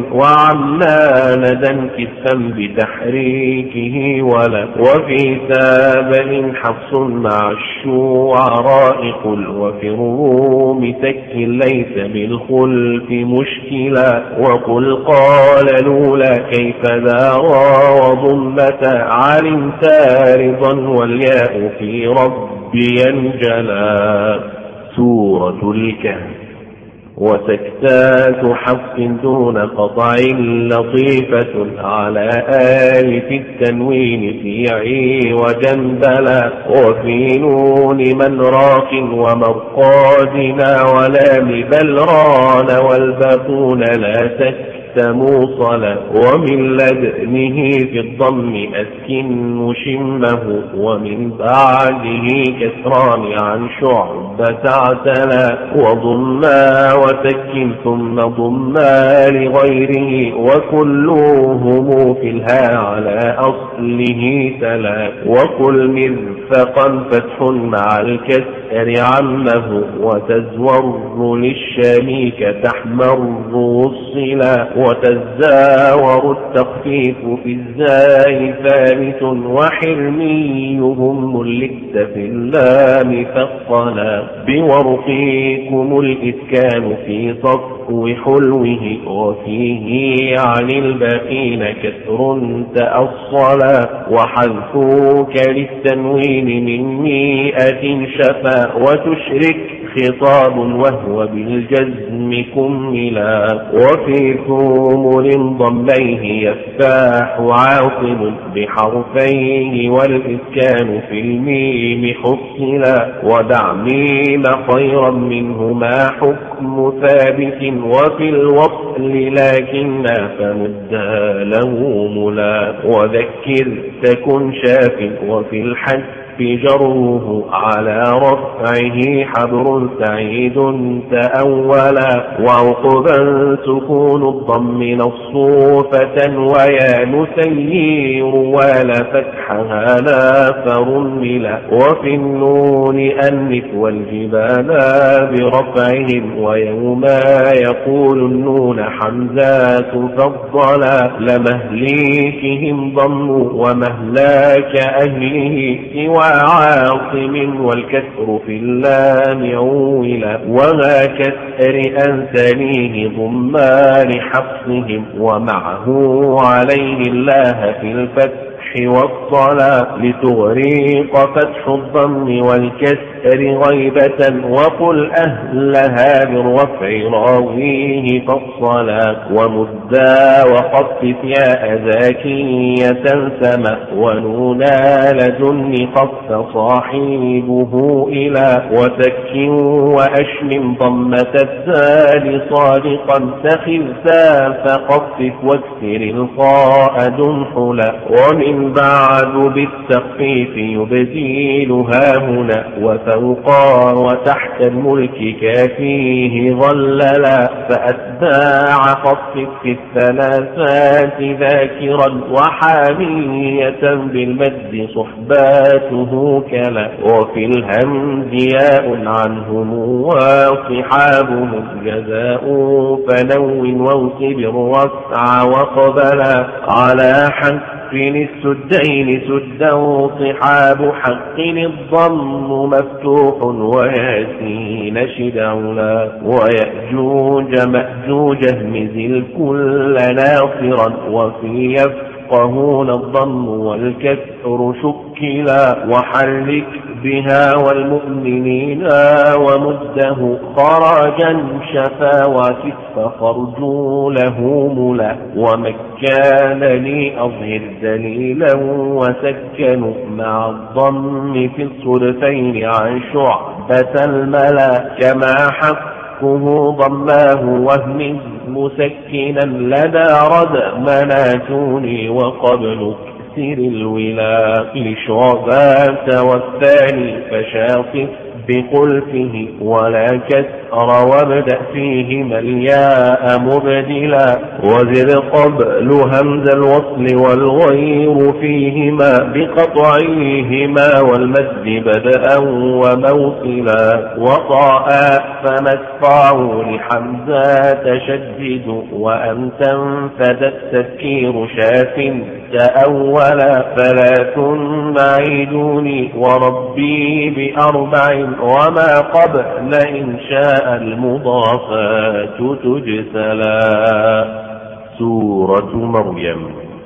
وعمانا كسا بتحريكه ولا وفي سابل حفص مع الشعراء قل وفي الروم سك ليس بالخلف مشكلا وقل قال لولا كيف دارا وضمة علمت رضا والياء في ربي ينجلا. سورة الكهف. وسكتات حق دون قطع لطيفة على آلف التنوين في عي وجنبلا وفي نون من راق ومرقادنا ولام بل ران والباقون لا موصلا ومن لدنه في الضم أسكن مشمه ومن بعده كسران عن شعبة اعتلا وضما وسكن ثم ضما لغيره وكلهم في الها على أصله تلا وكل مرفقا فتح مع الكسر عمه وتزور للشريك تحمر الصلا وتزاور التخفيف في الزاي ثابت وحرميهم ملكت في اللام فصلا بورقيكم الإسكان في صفو حلوه وفيه عن الباقين كسر تأصلا وحذفوك للتنوين من 100 شفا وتشرك خطاب وهو بالجزم كملا وفي ثمر ضميه يفتاح عاصم بحرفيه والإسكان في الميم حصلا ودع ميم خيرا منهما حكم ثابت وفي الوصل لكننا فمدى له ملا وذكر تكن شاف وفي الحج جره على رفعه حبر سعيد تأولا وعقبا سكون الضم نصوفة ويا نسير ولا فتحها لا فرملا وفي النون أنف والجبال برفعهم ويوما يقول النون حمزات فضلا لمهليكهم ضم ومهلاك أهله سوى عاصم والكسر في اللام عولا وما كسر أنسانيه ضما لحفصهم ومعه عليه الله في الفتح والصلاة لتغريق فتح الضم والكسر غيبة وقل أهلها بالرفع راويه فالصلاة ومدا وخفف ياء ذاكية سما ونونا لدن خف صاحبه إلى وسكن وأشمم ضمة الدال صادقا سخلتا فخفف واكسر الخاء دنحلا ومن بعد بالتخفيف يبديلها هنا وفوقا وتحت الملك كافيه ظللا فأتباع خفف في الثلاثات ذاكرا وحامية بالمد صحباته كلا وفي الهمز ياء عنهم وصحابهم جزاء فنون وانصب الرفع وقبلا على حق السدين سدا صحاب حق الضم مفتوح وياسين شدعنا ويأجوج مأجوج اهمز الكل ناصرا وفي يفقهون الضم والكسر شكلا وحرك بها والمؤمنين ومده خرجا شفاوات فخرجوا له ملا ومكانني أظهر دليلا وسكنوا مع الضم في الصرفين عن شعبة الملا كما حق حذفه ضماه وهم مسكنا لدى رد مناتوني وقبل كسر الولا لشعبات والثاني فشاطف بخلفه ولا كسر وابدأ فيهما الياء مبدلا وزد قبل همز الوصل والغير فيهما بقطعيهما والمد بدءا وموصلا وطاء فمسفعوا لحمزة تشدد وأمتا فدا التذكير شاف تأولا ثلاث معيدوني وربي بأربع وما قبل إنشاء المضافات تجسلا. سورة مريم.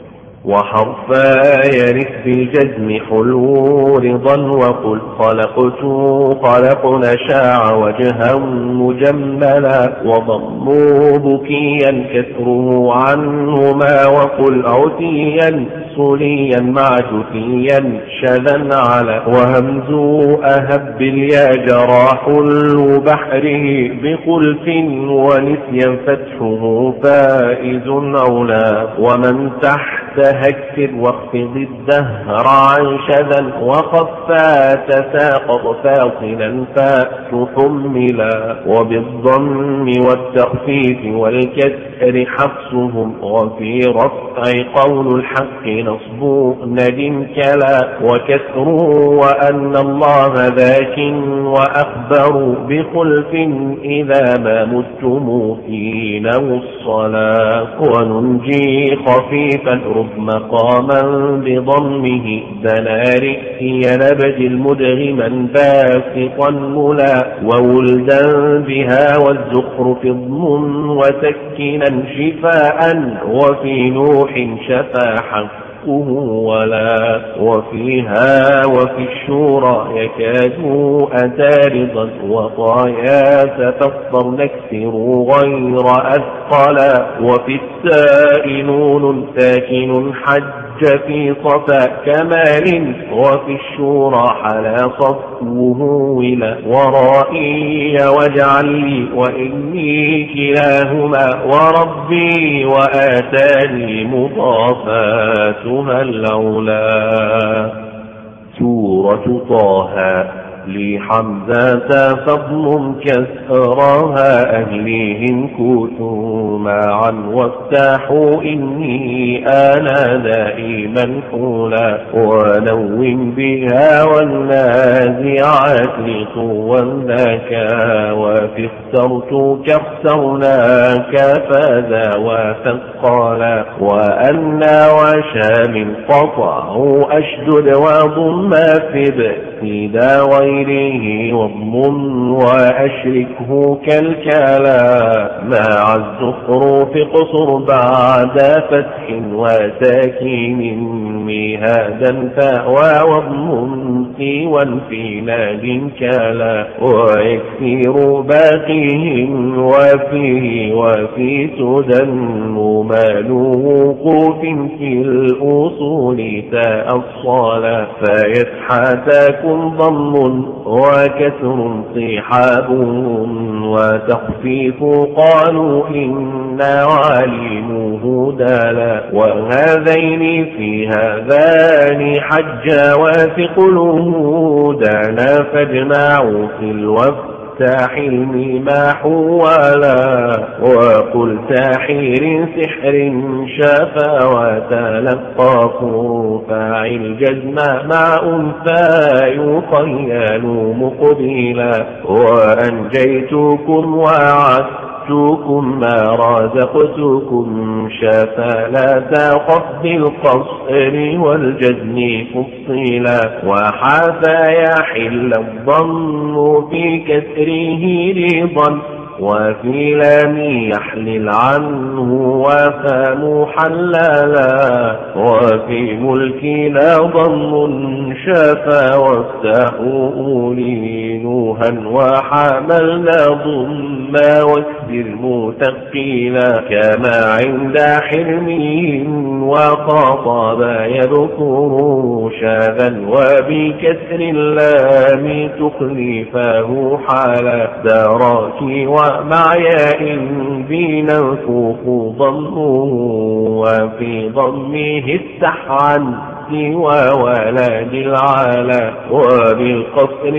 وحرفا يرث بالجزم حلو رضا وقل خلقت خلقنا شاع وجها مجملا وضموا بكيا كسره عنهما وقل عتيا صليا مع جثيا شذا على وهمزوا أهب باليا جراح البحره بخلف ونسيا فتحه فائز أولى ومن تحت هكر واخفض الدهر عن شذا وخفا تساقط فاصلا فتحملا وبالضم والتخفيف والكسر حفصهم وفي رفع قول الحق نصب ندم كلا وكسر وأن الله ذاك وأخبر بخلف إذا ما متم في نو الصلاة وننجي خفيفا رب مقاما بضمه دنار ينبج المدغما باسطا ملا وولدا بها والزخرف اضم وسكنا شفاء وفي نوح شفا حقه ولا وفيها وفي الشورى يكاد أتارضا وطايا تفطر نكسر غير أثقلا وفي الساء نون ساكن حج في صفا كمال وفي الشورى حلا صفوه ولا ورائي واجعل لي وإني كلاهما وربي وآتاني مضافاتها الأولى. سورة طه. لحمزة فضل كسرها أهليهم كوتوا معا وافتحوا إني أنا دائما حولا ونوم بها والنازعات لطوا ذاك وفي اخترتك اخترناك فذا وثقالا وأنا وشام قطعوا أشدد وضم في بأسيدا غيره واضم وأشركه كالكلا مع الزخرف قصر بعد فتح وساكين مهادا فأوى واضم سوى في ناد كلا ويكثير باقيهم وفيه وفي سدى مال وقوف في الأصول تأصالا فيسحتكم ضم وكسر صحاب وتخفيف قالوا إنا عليمه دالا وهذين في هذان حجا وثقله دانا فاجمعوا في الوفد حلمي ما حوالا وقل ساحر سحر شافا وتلقى فاعل جزم مع أنثى يخيل مقبلا وأنجيتكم وعدتكم ما رزقتكم شافا لا تخف بالقصر والجزم فصيلا وحافا يحل الضم في كسره رضا وفي لام يحلل عنه وفام حلالا وفي ملكنا ضم شافا وافتحوا لينوها وحملنا ضما واكسر متقيلا كما عند حرمين وخاطب يذكر شاذا وبكسر اللام تخلفه حالا دراك مع ياء بننفوخ ضمه وفي ضمه افتح عن سوى ولد العلا وبالقصر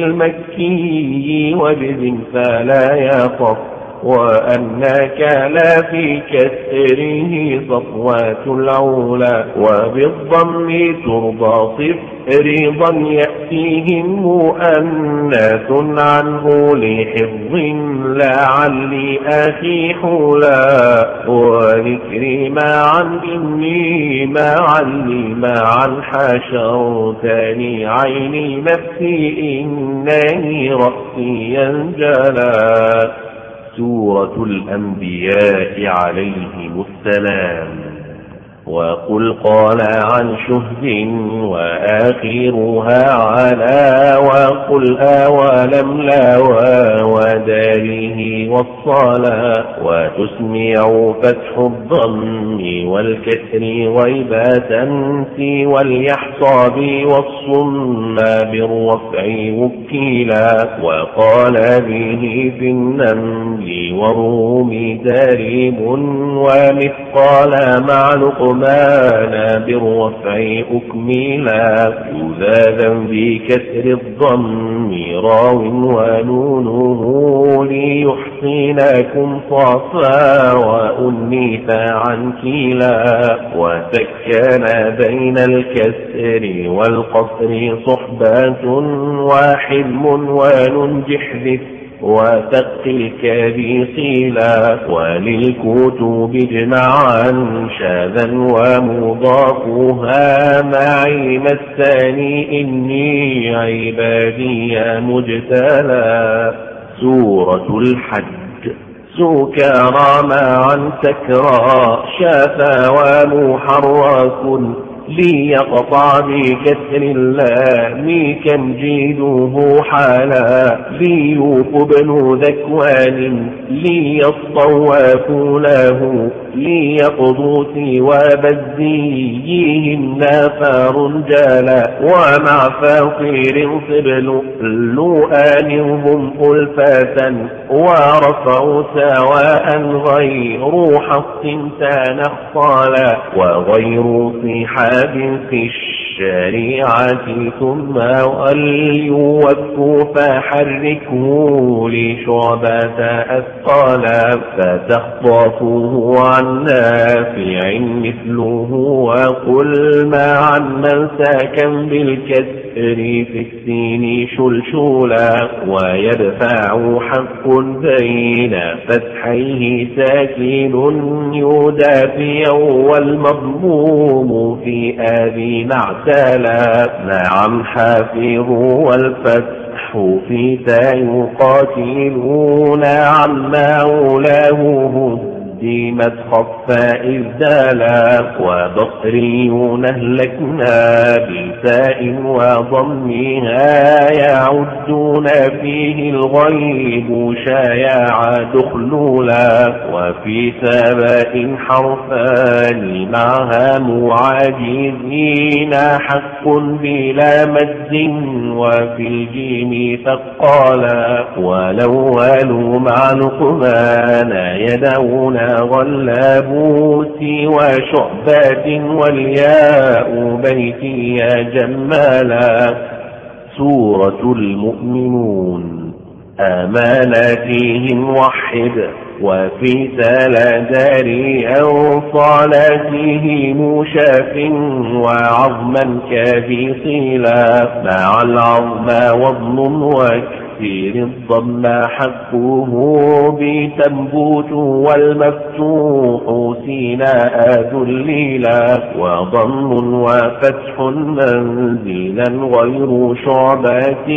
للمكي وجز فلا يقف وأنك لا في كسره صفوات العلا وبالضم ترضى صفر ضم يأتيهم مؤنث عنه لحفظ لعلي أخي حولا وذكري معا إني معا لي معا حشرتني عيني نفسي إنني رأسي ينجلا. سورة الأنبياء عليهم السلام. وقل قال عن شهد وآخرها على وقل أولم لا وداره والصلاة وتسمع فتح الضم والكسر غيبة واليحصاب والصم بالرفع وكيلا وقال به في النمل والروم دارب ومثقال مع لقمان بالرفع أكملا يذاذا بكسر الضم راو ونونه ليحصينكم صعفا وأنيثا عن كلا وسكن بين الكسر والقصر صحبات وحلم وننجح ذي وثقل كذي قيلا وللكتب اجمعا شاذا ومضافها معي مساني إني عبادي مجتلى. سورة الحج. سكرى معا سكرى شافى ومحرك ليقطع بكسر اللام كمجيده حالا ليوق بن ذكوان ليصطوافوا له ليقضوا ثواب الزيهم نافار جالا ومع فاقير صبل لؤان هم ألفاتا ورفعوا سواء غير حق تنخصالا وغير صحاب في الشريعة ثم وليوفوا فحركه لشعبة أثقالا فتخطفوه عن نافع مثله وقل ما عن من ساكن بالكسر في السين شلشولا ويدفع حق بين فتحيه ساكن يدافع والمضموم في آذي معتلا. نعم حافظ والفتح في تا يقاتلون عما أولاه ديمت خفا إذدالا وبصريون أهلكنا بتاء وضمها يعدون فيه الغيب شايع دخلولا وفي سبأ حرفان معها معاجزين حق بلا مد وفي الجيم ثقالا والأول مع لقمان يدعون غلابوت وشعبات والياء بيتي يا جمالا. سورة المؤمنون. أماناتهم وحد وفي سلداري أو صلاته مشاف وعظما كذي صيلا مع العظم وضم وكثير الضم حقه بتنبوت والمفتوح سيناء ذليلا وضم وفتح منزلا غير شعبات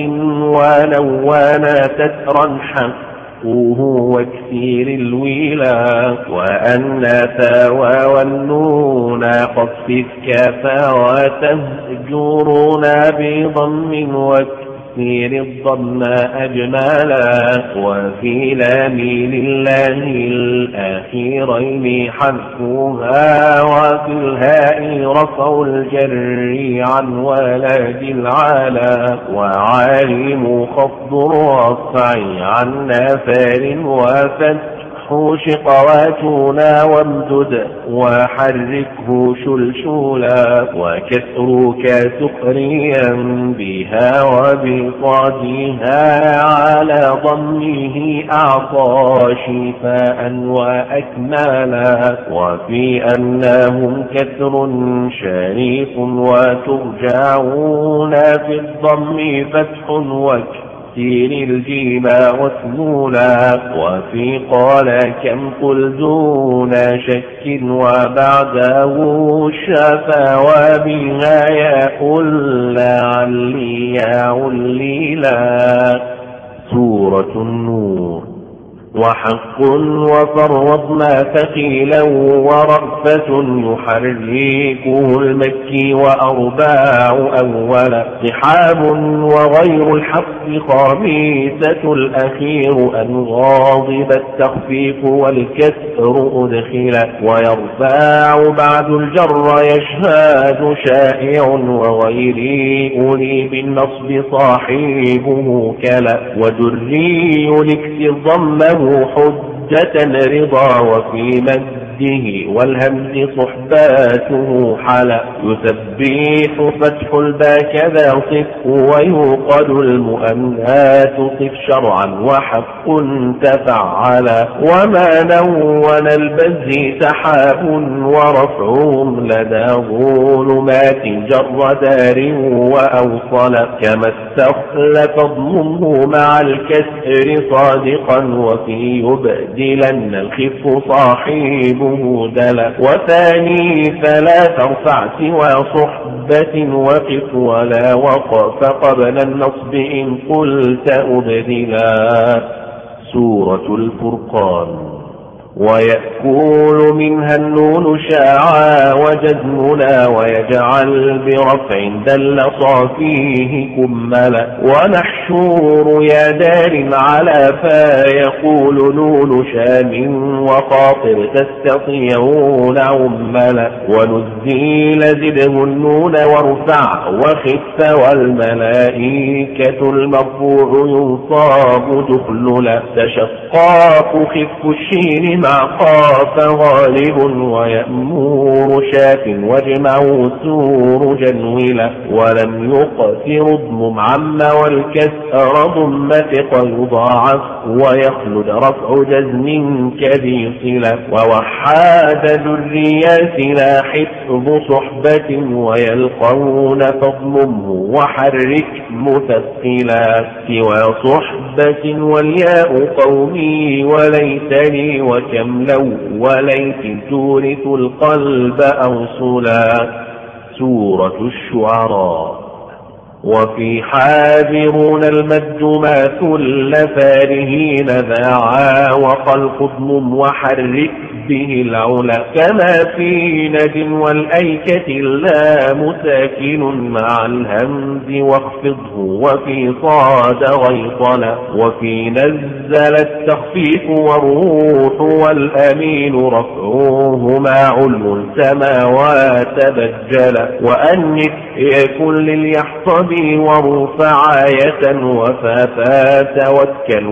ولوانا تترا حق وكثير الويلا وأن ثوى والنون قصف كفا وتهجرون بضم وكثير الضم أجمالا. وفي لام لله الأخيرين حذفها وفي الهاء رفع الجر عن ولد العلا. وعالم خفض الرفع عن نافر وفتح شقواتنا وامدد وحركه شلشولا. وكسرك سخريا بها وبصادها على ضمه أعطى شفاء وأكمالا. وفي أنهم كسر شريف وترجعون في الضم فتح وكسير الجيم وثمولا. وفي قال كم قل دون شك وبعده شفا وبها يقول لعلي عليلا. سورة النور. وحق وفرضنا ثقيلا ورأفة يحركه المكي وأرباع أولا. صحاب وغير الحق خامسة الأخير أن غاضب التخفيف والكسر أدخلا. ويرفع بعد الجر يشهاد شائع وغيري أولي بالنصب صاحبه كلا. ودري يكسر ضمه حجة رضا وفي مده والهمز صحباته حلا. يسبح فتح الباء كذا صف ويوقد المؤنات صف شرعا وحق تفعلا. وما نون البز سحاب ورفعهم لدى ظلمات جر دار وأوصلا. كما استخلف اضممه مع الكسر صادقا وفي يبدلن الخف صاحبه دلا. وثاني فلا ترفع سوى صحبة وقف ولا وقف قبل النصب إن قلت أبدلا. سورة الفرقان. ويأكل منها النون شاعا وجزمنا ويجعل برفع دل صافيه كملا. ونحشور يا دار على فيقول نون شام وخاطر تستطيعون عملا. ونزيل زده النون وارفع وخف والملائكة المرفوع ينصاب دخللا. تشقاق خف الشين مع قاف غالب ويأمور شاف واجمع سور جنولا. ولم يقصر اضمم عم والكسر ضم ثق يضاعف ويخلد رفع جزم كذي صلة. ووحاد ذريات لا حفظ صحبة ويلقون فاضممه وحرك مثقلا. سوى صحبة والياء قومي وليتني وكم لو وليت تورث القلب أوصلا. سورة الشعراء. وفي حاذرون المد ما ثل فارهين ذاعا وخلق اضمم وحرك به العلا. كما في ند والأيكة اللام ساكن مع الهمز واخفضه وفي صاد غيطلا. وفي نزل التخفيف والروح والأمين رفعوهما علو السماوات بجلا. وأنث يكن لليحصب ورفع آية وفافا توكل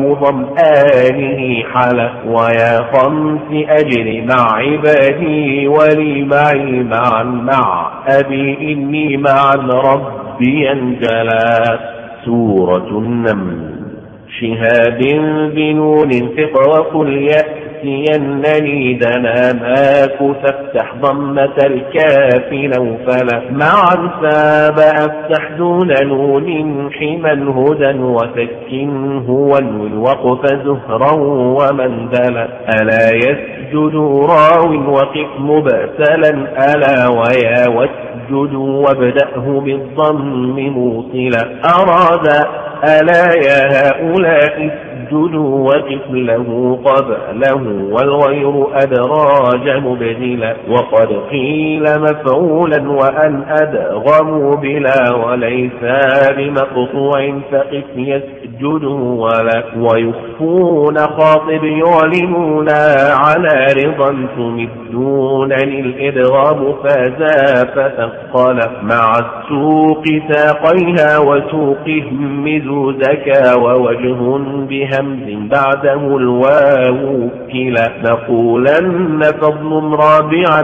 ومضمآنه حلا. ويا خمس أجر مع عبادي ولي معي معا مع أبي إني معا ربي أنجلا. سورة النمل. شهاب بنون ثق وقل يأتينني دنا ماك فافتح ضمة الكاف نوفلا. معا ساب أفتح دون نون حما هدى وسكنه والول وقف زهرا ومنزلا. ألا يسجد راو وقف مبتلا ألا ويا واسجد وابدأه بالضم موصلا. أراد ألا يا هؤلاء اسجدوا وقف له قبله والغير أدراج مبدلا وقد قيل مفعولا وأن أدغموا بلا وليس بمقطوع فقف يسجدوا ولا ويخفون خاطب يعلنون على رضا تمدون للإدغام فازا فتقل مع السوق ساقيها وسوقهم مزوزكا ووجه بهمز بعده الواو كلا نقولن فضل رابعا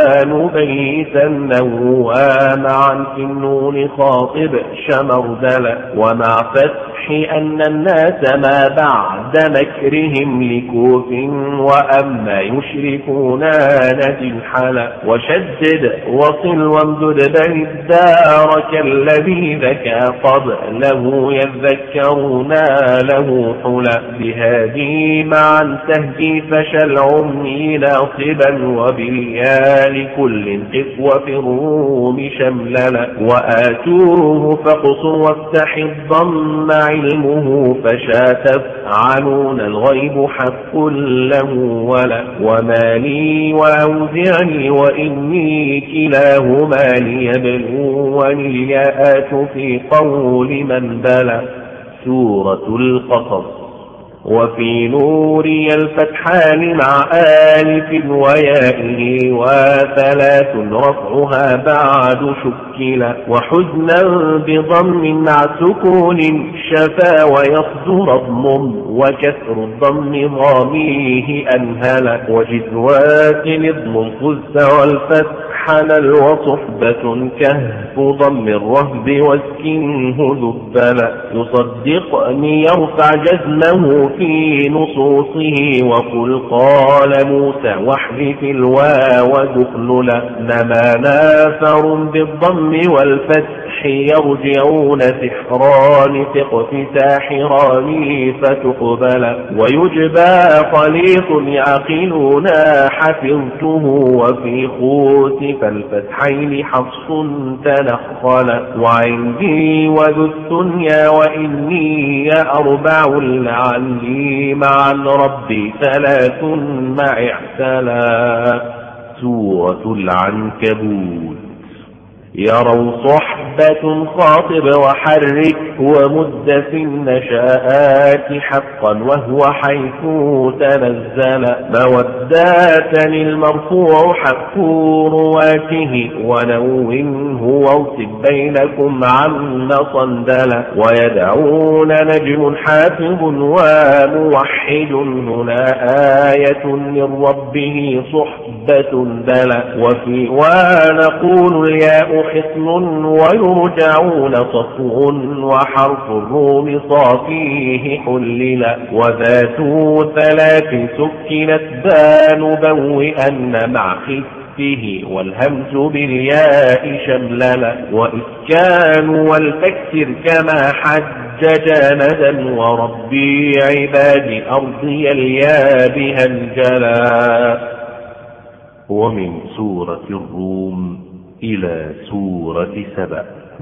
ونبيتنه ومعا في النون خاطب شمردلا ومع فتح أن الناس ما بعد مكرهم لكوف وأما يشركون نجل حلا وشدد وصل وامدد بل الدار كالذي ذكى قبله يذكرون له حلا بهذه معا تهدي فشل عمي ناصبا وباليال كل قف وفي الروم شمللا وآتوه فاقصر وافتح الضم علمه فشا تفعلون الغيب حق له ولا وما لي وأوزعني وإني كلاهما ليبلوني الياءات في قول من بلى سورة القصص وفي نوري الفتحان مع آلف ويائه وثلاث رفعها بعد شكلا وحزنا بضم مع سكون شفا ويصدر الضم وكسر الضم ضاميه أنهلا وجزوات نظم الخز والفتح حلل وصحبة كهف ضم الرهب واسكنه ذبلا يصدقني يرفع جزمه في نصوصه وقل قال موسى واحذف الواو دخللا نما نافر بالضم والفتح يرجعون سحران ثق ساحران فتقبلا ويجبى خليط يعقلون حفظته وفي خوت فالفتحين حفص تنخلا وعندي وذو الثنيا وإني أربع لعلي مع ربي ثلاث مع اعتلا سورة العنكبوت يروا صحبة خاطب وحرك ومد في النشاءات حقا وهو حيث تنزل مودات المرفوع حق رواته ونوّنه واوصف بينكم عم صندل ويدعون نجم حافظ وموحد هنا آية من ربه صحبة دلا وفي ونقول الياء حصن ويرجعون صفو وحرف الروم صافيه حللا وذات ثلاث سكنت بان بوئن مع خفه والهمز بالياء شمللا وإسكان والتكسر كما حجج ندا وربي عباد أرضي الياء بها انجلا. ومن سورة الروم إلى سورة سبأ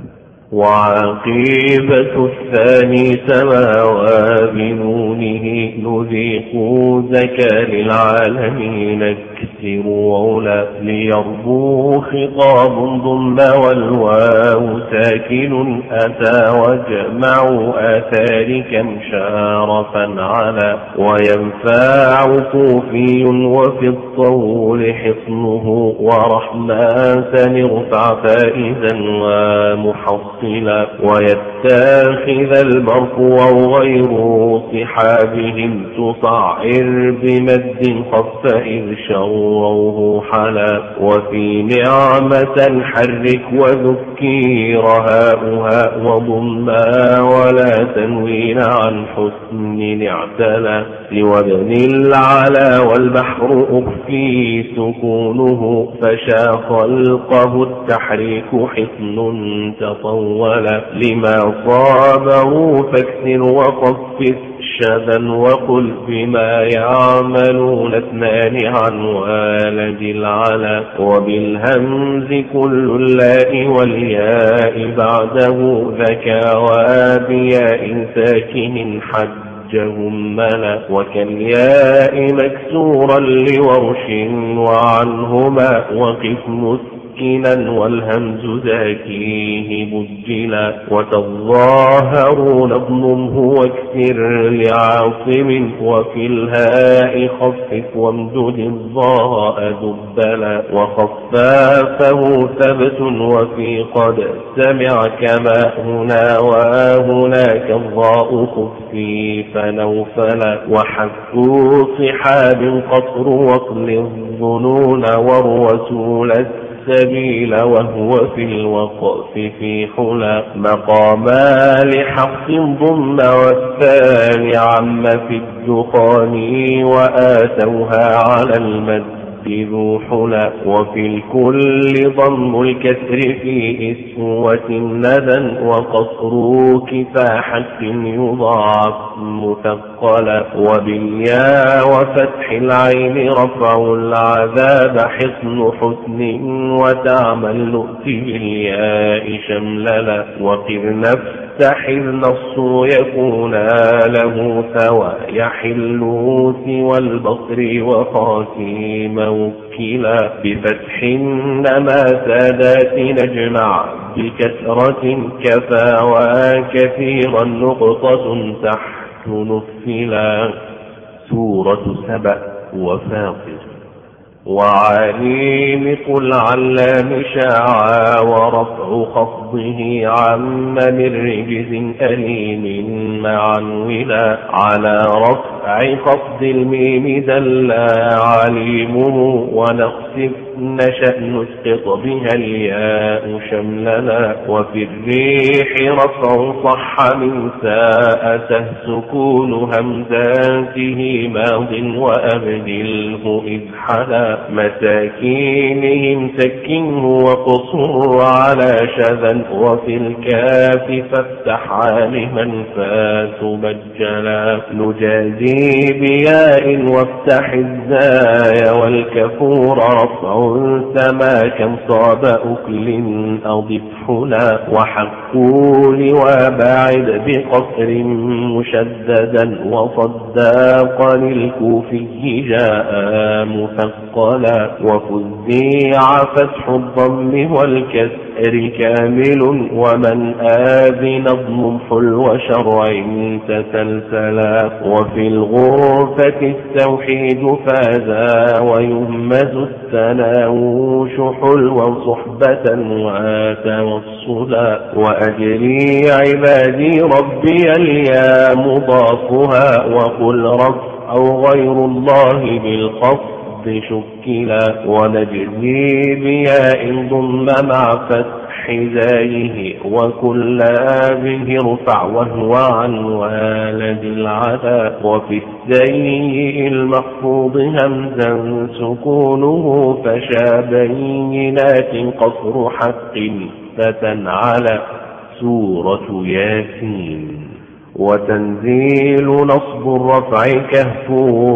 وعقيبة الثاني سماوى بنونه نذيق زكا للعالمين اكسروا علا ليربوا خطاب ضم والواو ساكن أتى وجمع آثار كم شارفا على وينفع كوفي وفي الطول حصنه ورحمة ارفع فائزا ومحصنا ويتاخذ المرفوع غير صحابهم تصعر بمد خف إذ شروه حلا وفي نعمة حرك وذكير هاؤها وضما ولا تنوين عن حسن اعتلى سوى ابن العلا والبحر أخفي سكونه فشا خلقه التحريك حصن تطول لما صابه فاكسر وخفف شذا وقل بما يعملون اثنان عن والد العلا وبالهمز كل اللاء والياء بعده ذكى وبياء ساكن حد جهملا. وكالياء مكسورا لورش وعنهما وقف مسكنا والهمز زاكيه بجلا. وتظاهرون اضممه واكسر لعاصم وفي الهاء خفف وامدد الضاء دبلا. وخفافه ثبت وفي قد سمع كما هنا وهناك الضاء خفيف نوفلا. وحكوا صحاب قصر وصل الظنون والرسول السبيل وهو في الوقف في حلا. مقاما لحق ضم والثاني عم في الدخان وآتوها على المد ذو حلا. وفي الكل ضم الكسر في إسوة ندى وقصر كفاحة يضاعف مثقلا. وبالياء وفتح العين رفع العذاب حصن حسن وتعمل نؤتي بالياء شمللا. وقر نفتح النص يكون له ثوى يحل سوى البصر وخاتيم وكلا. بفتح نما سادات نجمع بكسرة كفى وكثيرا نقطة تحت نفلا. سورة سبأ وفاطر. وعليم قل علام شاعا ورفع خفضه عم من رجز أليم معا ولا. على رفع خفض الميم دلا عليمه ونخسف نشأ نسقط بها الياء شملنا. وفي الريح رفع صح من ساءته سكون همزاته ماض وأبدله إذ حلا. مساكينهم سكنه وقصر على شذا وفي الكاف فافتح عالما فتبجلا. نجازي بياء وافتح الزاي والكفور رفع سما كم صاب أكل أضف حلا. وحقوا وباعد بقصر مشددا وصداق للكوفي جاء مثقلا. وفزيع فتح الضم والكسر كامل ومن آذن اضم حلو شرع تسلسلا. وفي الغرفة التوحيد فازا ويهمز التناوش حلوا صحبة وتوصلا. وأجري عبادي ربي اليا مضافها وقل رب أو غير الله بالخفض شكلا. ونجزي بياء ضم مع فتح زايه وكل به ارفع وهو عن والد العدا. وفي السيء المحفوظ همزا سكونه فشا بينات قصر حق فتنعلى. سورة ياسين. وتنزيل نصب الرفع كهف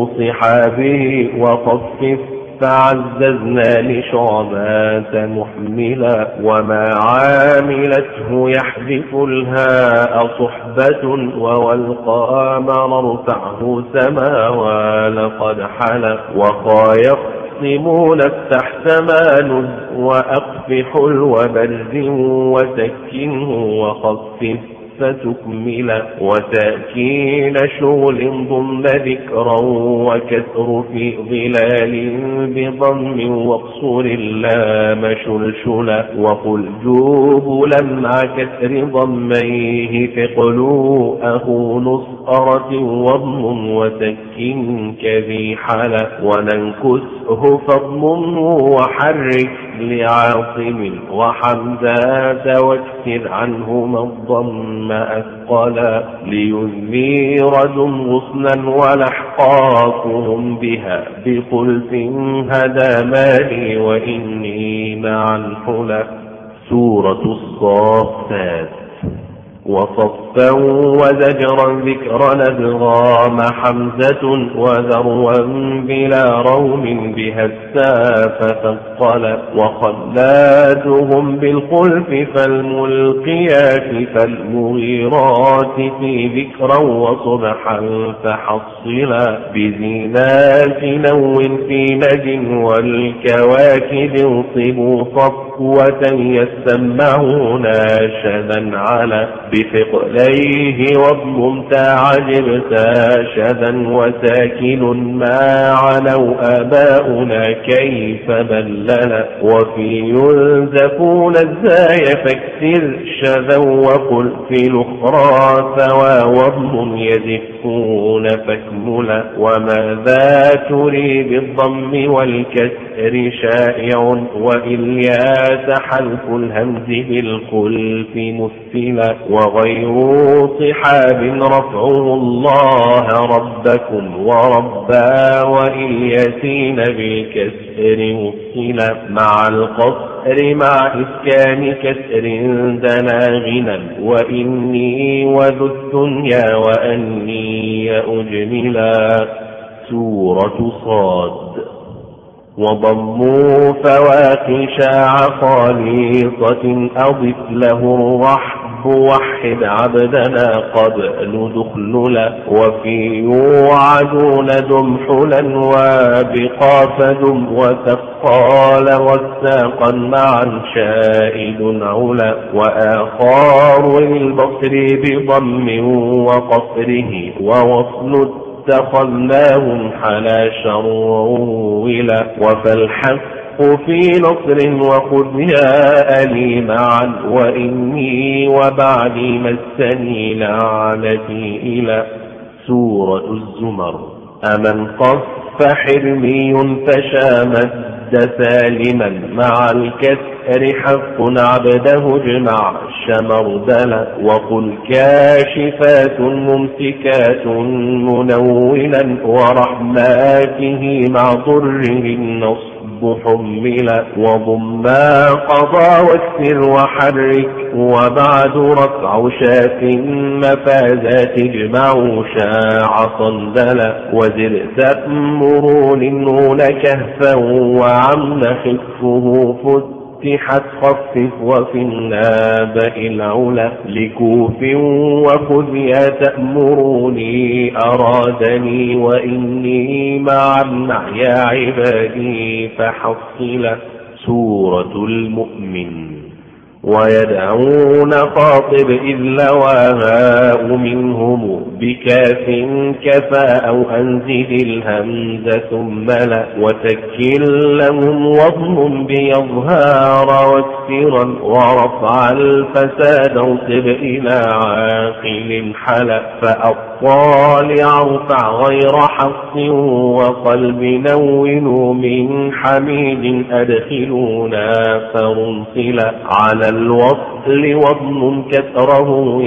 صحابه وخفف فعززنا لشعبات محملا. وما عاملته يحذف الهاء صحبة والقامر ارفعه سما ولقد حلا. وخا يقسمون افتح ثمان وأقف حلو برد وسكنه وخفف فتكملا. وتأكين شغل ضم ذكرا وكسر في ظلال بضم واقصر اللام شلشلا. وقل جوب لمع كسر ضميه ثقلوا أخو نصأرة وضم وسكن كذي حلا. وننكسه فضمه وحرك لعاصم وحمزة واكسر عنهما الضم أثقلا. ليذير دم غصنا ولحقاكهم بها بخلف هدى مالي وإني مع الحلا. سورة الصافات. وصفا وزجرا ذكرا أدغام حمزة وذروا بلا روم بها الساف ثقل وخلاتهم بالخلف فالملقيات فالمغيرات في ذكرا وصبحا فحصلا بزينات نو في نج والكواكب انصبوا صفوة يسمعون شذا على بثقليه واضم تعجبت شذا وساكن ما علوا آباؤنا كيف بللا وفي ينزفون الزاي فاكسر شذا وقل في الأخرى ثوى واضم يزفون فاكملا وماذا تري بالضم والكسر شائع وإلياس حلف الهمز بالخلف مثلا وغير صحاب رفعه الله ربكم وربا وإلياسين بالكسر مثلا مع القصر مع إسكان كسر دنا غنى وإني وذو الدنيا وأني أجملا سورة صاد وضموا فواكشا خالصة أضف له الرحب وحد عبدنا قبل دخللا وفي يوعدون دمحلا وبقاف دم وثقال والساقا معا شائد علا وآخار للبصر بضم وقصره ووصل اتخذناهم حلا شرولا وفالحق في نصر وخذ يا ألي معا وإني وبعدي مسني لعنتي إلى سورة الزمر أمن قص حرمي فشامد سالما مع الكسر حق عبده اجمع شمردلا وقل كاشفات ممسكات منولا ورحماته مع ضره النصب حملا وضما قضى واكسر وحرك وبعد رفع شاف مفازات اجمعوا شاع صندلا وزر تأمرون النون كهفا وعم خفه فتحت خفف وفي النابأ العلا لكوف وخذ يا تأمروني أرادني وإني مع يا عبادي فحصلا سورة المؤمن ويدعون خاطب إذ لواها منهم بكاف كفى أو أنزل الهمز ثم لا وتكل لهم وضم بيظهار واكسرا ورفع الفساد انصب إلى عاقل حلا فأطالع ارفع غير حص وقلب نون من حميد أدخلونا فرنصلا على الوصل وضم كسره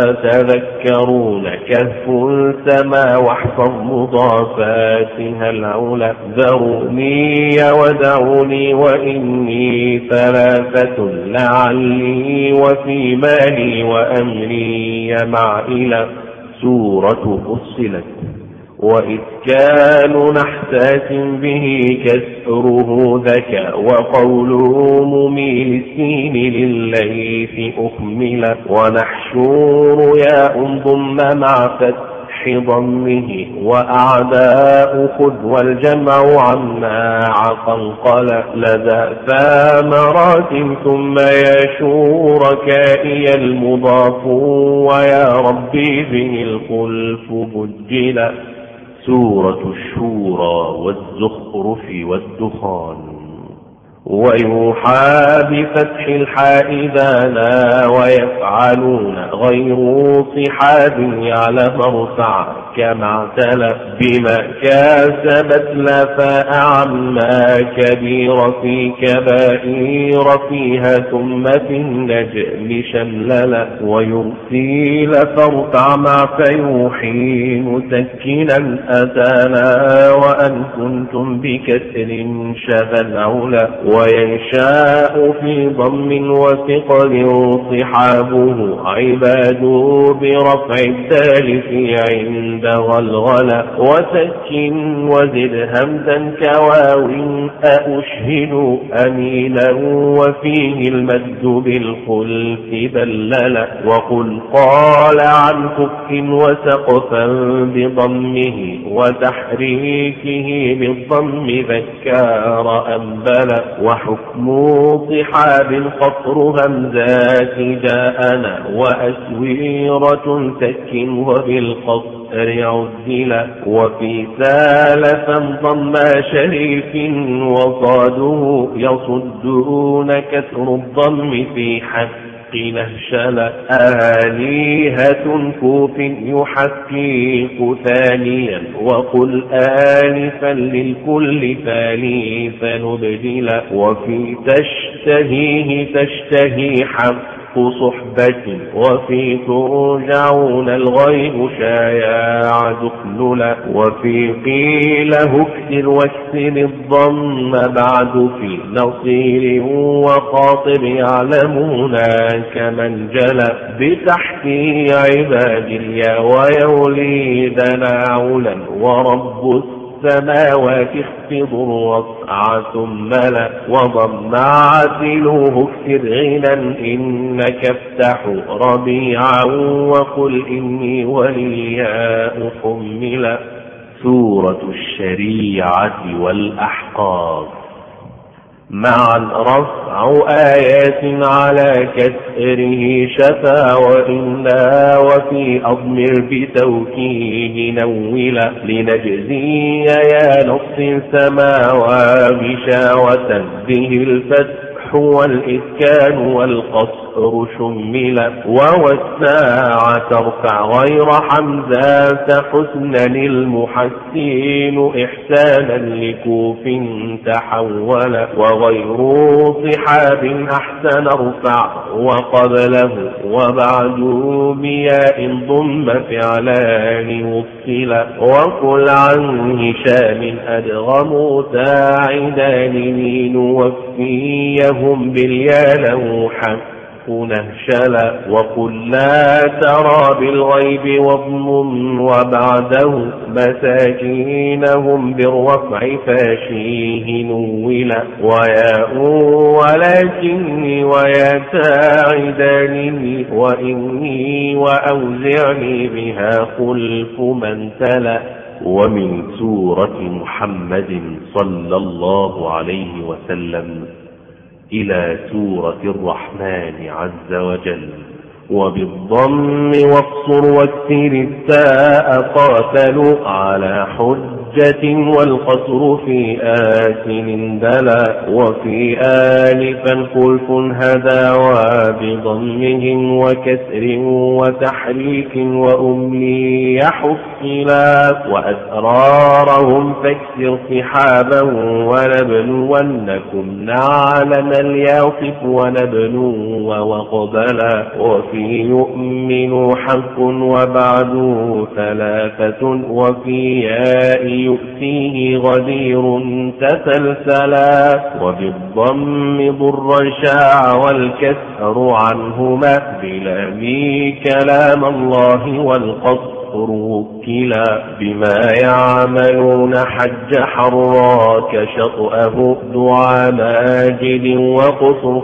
يتذكرون كهف سما واحفظ مضافاتها العلا ذروني ودعوني وإني ثلاثة لعلي وفي مالي وأمري مع إلى سورة فصلت وإذ كانوا نحتاس به كسره ذكى وقوله مميل السين لليث أخملا ونحشور يا ضم مع فتح ضمه وأعداء خذ والجمع عما عقنقل لدى ثامرات ثم يا شوركائي المضاف ويا ربي به الخلف بجلا سورة الشورى والزخرف والدخان ويوحى بفتح الحاء دانا ويفعلون غير صحاب يعلم ارفع كما اعتلى بما كاسبت لفاء عما كبير في كبائر فيها ثم في النجم شمللا ويرسل فارفع مع فيوحي مسكنا أتانا وأن كنتم بكسر شذا العلا وينشاء في ضم وثقل صحابه عباد برفع الدال في عند غلغلة وسكن وزد همزا كواو أشهد أمينا وفيه المد بالخلف بللا وقل قال عن فك وسقفا بضمه وتحريكه بالضم ذكار أنبلا وحكم صحاب قصر همزات جاءنا وأسويرة سك وبالقصر عدلا وفي ثالثا ضم شريف وصاده يصدون كسر الضم في حق نهشل آلهة كوف يحقق ثانيا وقل آلفا للكل ثالثا نبدلا وفي تشتهيه تشتهي حق صحبة وفي ترجعون الغيب شايع دخللا وفي قيله اكسر واكسر الضم بعد في نصير وخاطب يعلمون كمن جلا بتحكي عباد اليا ويوليد ناعلا ورب السماوات اخفض الرفع ثم لا وضم عتلوه اكسر غنا إنك افتح ربيعا وقل إني ولياء حملا. سورة الشريعة والأحقاف. معا رفع آيات على كسره شفا وإنا وفي أضمر بتوكيد نولا لنجزي يا نص سماوا بشاوة به الفتح والإسكان والقصر شملا والساعة ترفع غير حمزات حسنا المحسين إحسانا لكوف تحولا وغير صحاب أحسن ارفع وقبله وبعد بياء ضم فعلان وصلا وقل عن هشام أدغموا تاعدان مين وفيهم باليا له حق نهشلا وقل لا ترى بالغيب واضمم وبعده مساكينهم بالرفع فاشيه نولا وياء ولكني ويا تاعدانني وإني وأوزعني بها خلف من تلا. ومن سورة محمد صلى الله عليه وسلم إلى سورة الرحمن عز وجل وبالضم واقصر واكسر التاء قاتلوا على حجة والقصر في آسن دلا وفي آلفا خلف هدى وبضمهم وكسر وتحريك وأملي يحصلا وأسرارهم فاكسر صحابا ونبلونكم نعلم الياصف ونبلو وقبلا وفي يؤمن حق وبعد ثلاثة وفي ياء يؤتيه غدير تسلسلا وبالضم ضر شاع والكسر عنهما بلامي كلام الله والقصر وكلا بما يعملون حج حراك شطأه دعا ماجد وقصر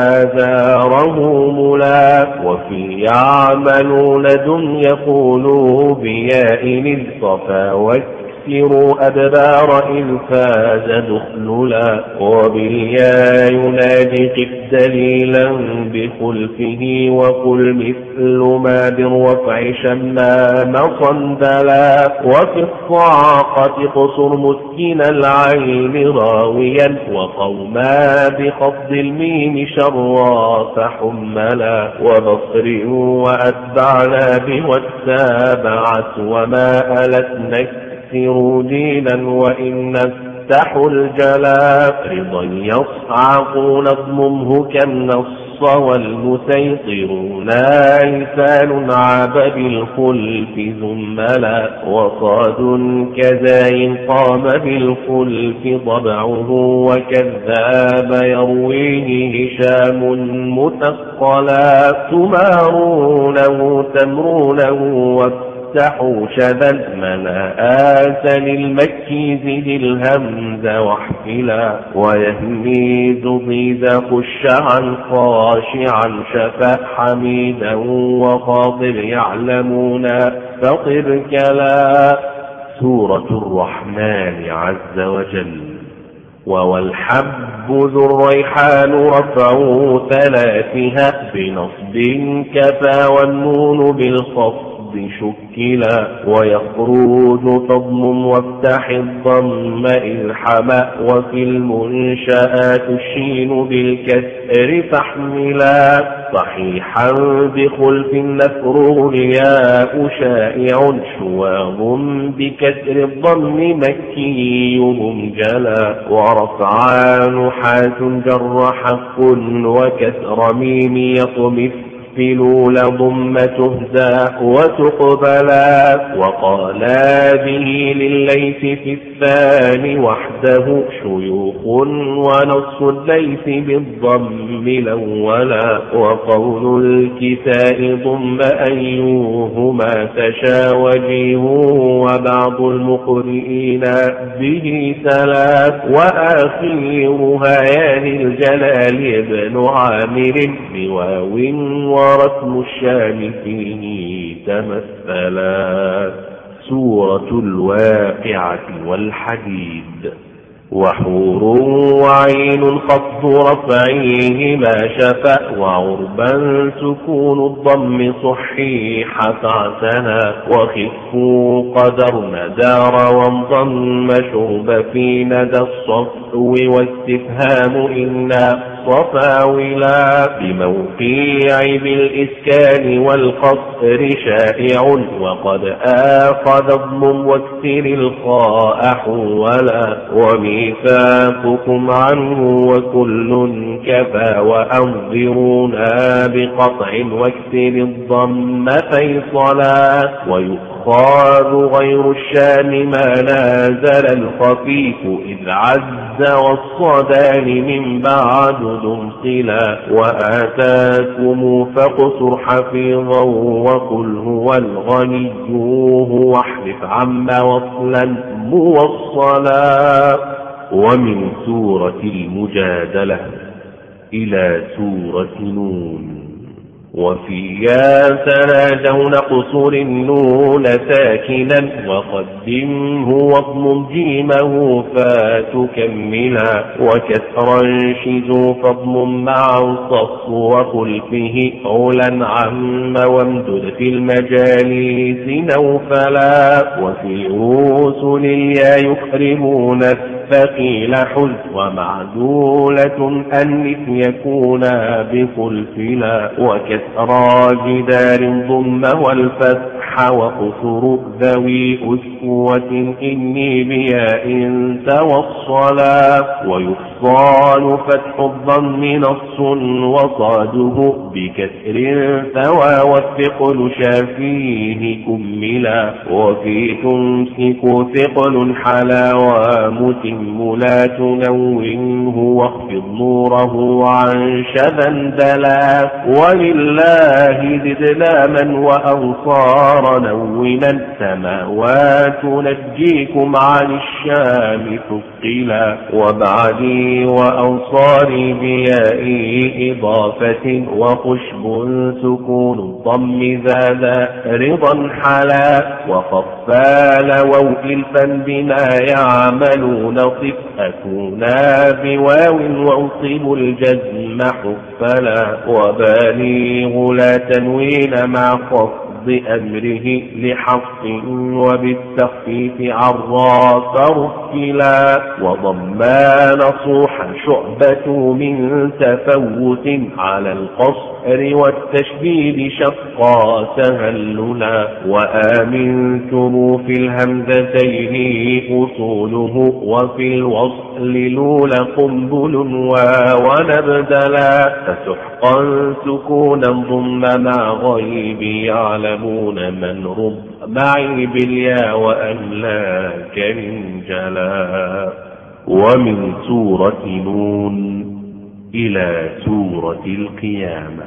فآثاره ملا وفي يعملون دم يقولوا بياء الصفا واكسروا أدبار إذ فاز دخللا وبالياء ينادي قف دليلا بخلفه وقل مثل ما بالرفع شمام صندلا وفي الصاقة قصر مسكن العين راويا وقوما بخفض الميم شرا فحملا وبصر وأتبعنا بوالسابعة وما ألتنا دينا وإن تفتح الجلا رضا يصعقون اضممه كالنص والمسيطرون لسان عاب بالخلف زملا وصاد كذاين قام بالخلف ضبعه وكذاب يرويه هشام مثقلا تمارونه تمرونه وافتحوا شذا مناءات للمكي زد الهمز واحفلا ويهميز ضيذ خشعا خاشعا شفا حميدا وخاطر يعلمون فطر كلا. سورة الرحمن عز وجل. والحب ذو الريحان رفعوا ثلاثها بنصب كفى والنون بالخفض شكلا ويخرج تضم وافتح الضم إذ حما وفي المنشآت الشين بالكسر فاحملا صحيحا بخلف نفره الياء شائع شواظ بكسر الضم مكي ممجلا ورفعان حات جر حق وكسر ميم يطمث فلول ضم تهزى وتقبلا وقالا به للليث في الثاني وحده شيوخ ونص الليث بالضم الأولا وقول الكساء ضم أيهما تشا وجيه وبعض المقرئين به ثلاث وآخرها يا الجلال ابن عامر بواو ورسم الشام فيه تمثلا. سورة الواقعة والحديد. وحور وعين خفض رفعيه ما شفأ وعربا سكون الضم صحيح فاعتنى وخفوا قدرن دار وانضم شرب في ندى الصفو واستفهام إنا صفاولا بموقيع بالإسكان والقصر شائع وقد آخذ الضم واكسر الخاء حولا وميثاقكم عنه وكل كفى وأنظرونا بقطع واكسر الضم فيصلا ويخاذ غير الشام ما نازل الخفيف إذ عز والصدان من بعد دمثلا وآتاكم فاقصر حفيظا وقل هو الغني هو احلف عم وصلا موصلا. ومن سورة المجادلة إلى سورة نون. وفيها تنادون قصور النون ساكنا وقدمه واضمم جيمه فتكملا وكسرا شذوا فاضمم مع الصف وخلفه علا عم وامدد في المجاليس نوفلا وفي رسل اليا يكرمون فقيل حز ومعدولة أنف يكونا بخلفلا وكسرى جدار ضم والفتح وقصر ذوي أسوة إني بياء توصلا ويفصال فتح الضم نص وصاده بكسر ثوى والثقل شافيه كملا وفي تمسك ثقل حلا ومتم لا تنونه واخفض نوره عن شذا دلا ولله زدنا من وأنصار نونا سماوات نجيكم عن الشام ثقلا وبعدي وأنصاري بيائي إضافة وخشب سكون الضم ذا رضا حلا وخفال وألفا بما يعملون صف أكونا بواو وأصيب الجزم حفلا وبالغ لا تنوين مع خفض أمره لحفظ وبالتخفيف عراف رفلا وضمان صوحا شعبة من تفوت على القصد والجهر والتشديد شقا تهللا. وآمنتم في الهمزتين أصوله وفي الوصل لولا قنبل ونبدلا. فسحقا سكونا ضم مع غيب يعلمون من رب معي بالياء وأملاك من جلا. ومن سورة نون إلى سورة القيامة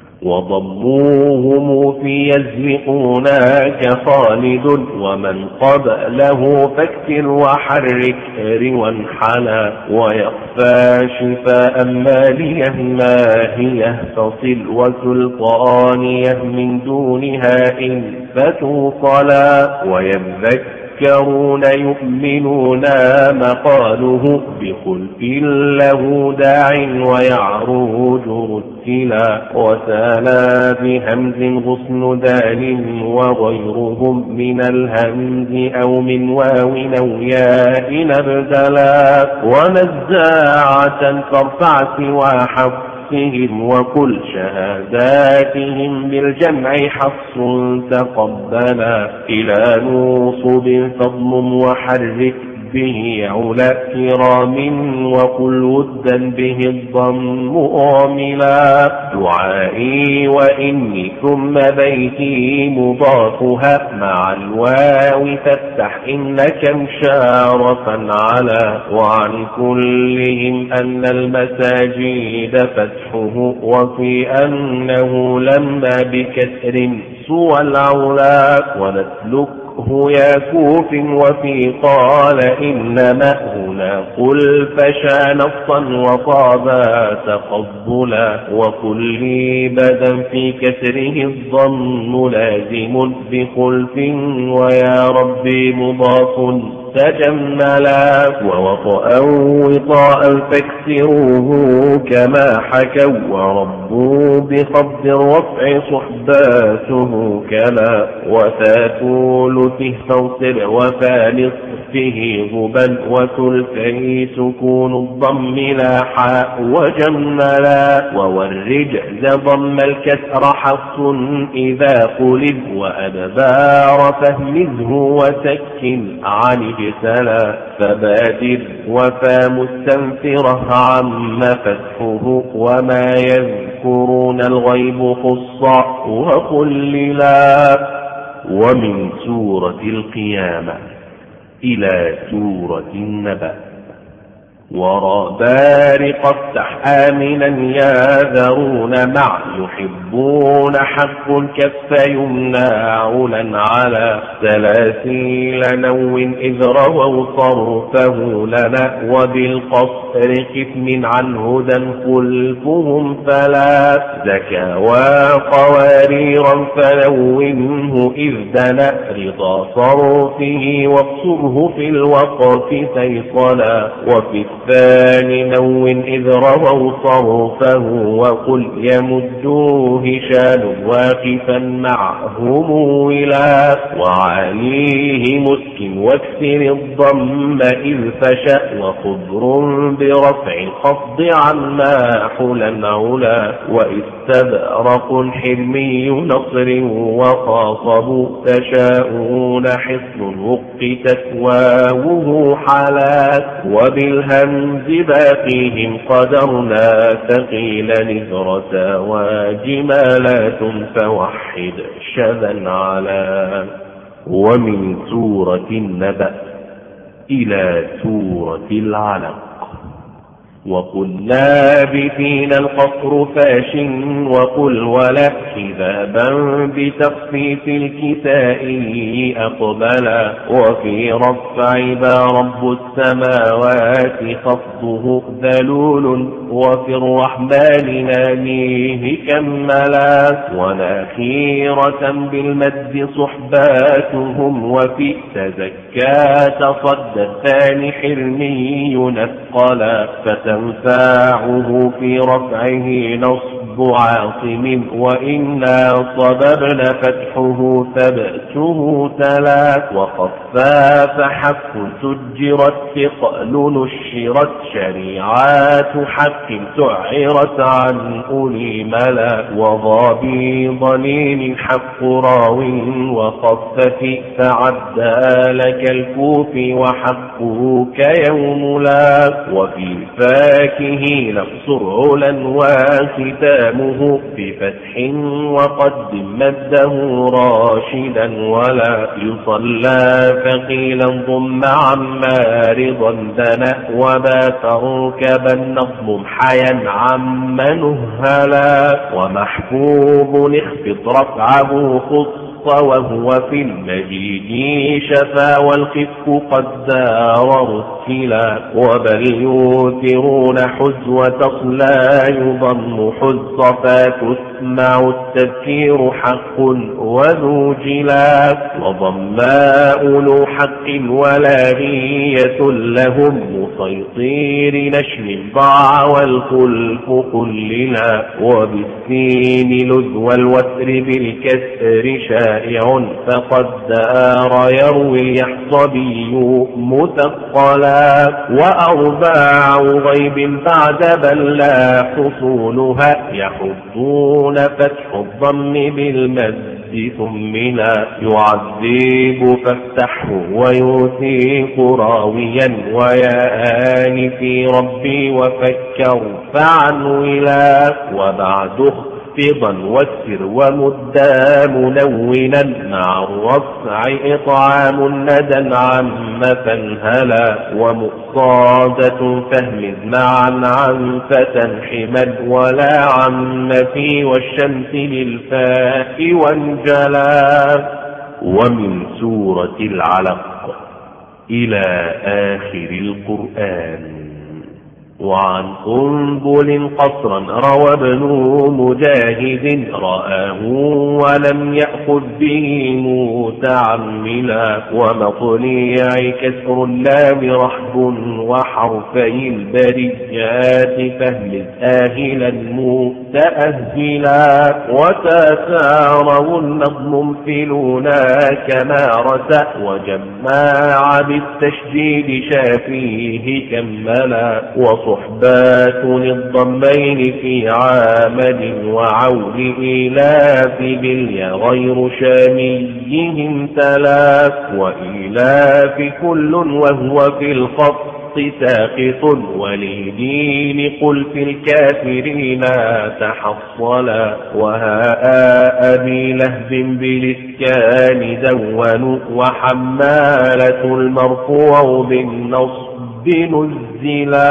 وضموهم في يزرقوناك خالد ومن قبله فاكتر وحرك وانحلا. ويخفى شفاء ماليه ماهيه تصل وسلطانيه من دونها إن فتوصلا. ويذكرون يؤمنون مقاله بخلف له داع ويعروج رتلا. وسالا بهمز غصن دال وغيرهم من الهمز أو من واو أو ياء نبدلا. ونزاعة فارفع سوى حفصهم وكل شهاداتهم بالجمع حفص تقبلا. إلى نوصب فضم وحرك به علا كرام وقل ودا به الضم آملا. دعائي وإني ثم بيتي مضافها مع الواو فافتح إنك مشارفا على. وعن كلهم أن المساجد فتحه وفي أنه لما بكسر سوى العلا. ونسلك يا كوف وفي قال إنما هنا قل فشا نصا وطابا تقبلا. وكل بدا في كسره الضم لازم بخلف ويا ربي مضاف تجملا. ووطأ وطاء فاكسروه كما حكوا وربوا بخفض الرفع صحباته كلا. وثاثول فانصر وفالص فيه غبا وثلثي سكون الضم لا حاء وجملا. وورج ضم الكسر حفص إذا قلب وأدبار فهمزه وسكن عن اجتلا. فبادر وفا مستنفرة عم فتحه وما يذكرون الغيب خصا وقللا. ومن سورة القيامة إلى سورة النبأ ورى بارق افتح آمنا ياذرون مع يحبون حق الكف يمنى علا على. سلاسيل نو إذ رووا صرفه لنا وبالقصر كتم عن هدى خلفهم فلا. زكاوى قواريرا فلونه إذ دنا رضا صرفه واقصره في الوقف فيصلا. وفي الثاني نو إذ رووا صرفه وقل يمدوه شان واقفا معهم ولا. وعليه مسكن واكسر الضم إذ فشأ وخضر برفع الخفض عما حلا علا. واستبرق حرمي نصر وخاصبوا تشاءون حصن وقتت واوه حالات. وبالهمز باقيهم قدرنا ثقيل نذرة وجمالات فوحد شذا على. ومن سورة النبأ إلى سورة العلق وقل لابثين القصر فاش وقل ولا كذابا بتخفيف الكساء أقبلا. وفي رفع با رب السماوات خفضه ذلول وفي الرحمن نانيه كملا. وناخيرة بالمد صحباتهم وفي تزكى تصدى الثاني حرمي نثقلا. أنفاعه في رفعه نصب عاصم وإنا صببن فتحه ثبته تلا وخفاف حق سجرت ثقل نشرت شريعات حق سعرت عن أولي ملا وضابي ضنين حق راو وخفف فعدى لك الكوف وحقه كيوم لا وفي فاكه نقصر علا وختامه بفتح وقدم مده راشدا ولا يصلى فقيلا ضم عمار ضندنا وما تركبا نظم حيا عم نهلا ومحبوب اخفض رفعه خط وهو في المجيد شفا والخف قد دار رتلا وبل يوثرون حز وتصلى يضم حز فتسمع التذكير حق وذو جلا وضماء ذو حق ولاغية لهم مسيطير نشر ضاع والخلف قللا وبالسين لذ والوتر بالكسر شائع فقد دار يروي اليحصبي مثقلا وأرباع غيب بعد بل لا حصولها يحضون فتح الضم بالمد ثمنا يعذب فافتحه ويثيق راويا ويا في ربي وفكر فعنولا وبعد خفضا والسر ومدا منونا مع الرفع إطعام ندى عم فانهلا ومقصادة فهم معا عن فتنحما ولا عم في والشمس للفاء وانجلا. ومن سورة العلق إلى آخر القرآن. وعن قنبل قصرا روى ابن مجاهد رآه ولم يأخذ به متعملا ومطليع كسر اللام رحب وحرفي البريات فهم آهلا متأهلا وتساروا النظم انفلونا كما رسى وجمع بالتشديد شافيه كملا وصحبات للضمين في عامل وعول إيلاف باليا غير شاميهم تلاف وإيلاف كل وهو في الخط ساقط ولدين قل في الكافرين تحصلا وهاء أبي لهب بالإسكان دون وحمالة المرفوع بالنصب نزلا.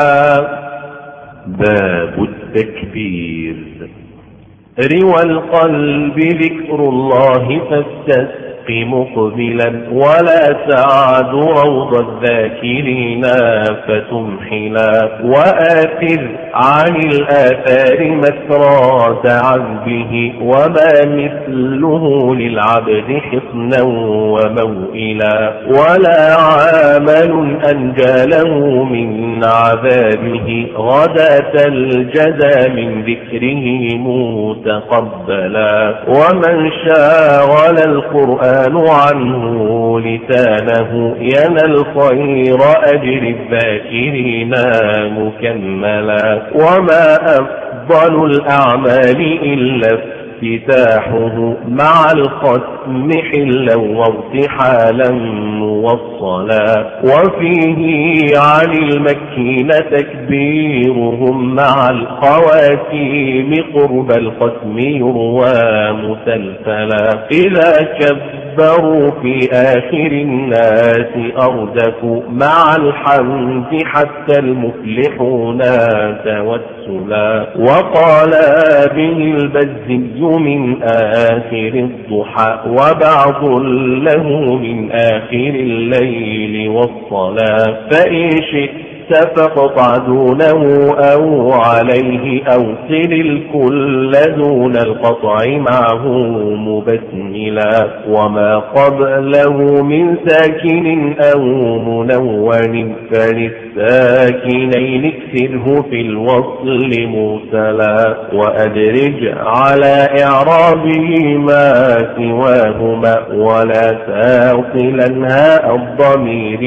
باب التكبير. روى القلب ذكر الله فاستسق مقبلا ولا تعد روض الذاكرين فتمحلا وآثر عن الآثار مسرى عذبه وما مثله للعبد حصنا وموئلا ولا عامل أنجى له من عذابه غداة الجزى من ذكره متقبلا ومن شاغل القرآن عنه لسانه ينال خير أجر الذاكرين مكملا وما أفضل الأعمال إلا افتتاحه مع الختم حلا وارتحالا موصلا وفيه عن المكين تكبيرهم مع الخواتيم قرب الختم يروى مسلسلا إذا كبروا في آخر الناس أردفوا مع الحمد حتى المفلحون توسلا وقال به البزي من آخر الضحى وبعض له من آخر الليل والصلاة فإن شئت فاقطع دونه أو عليه أو صل الكل دون القطع معه مبسملا وما قبله من ساكن أو منون فلس بالساكنين اكسره في الوصل موسلا وأدرج على إعرابه ما سواهما ولا تاصلنها الضمير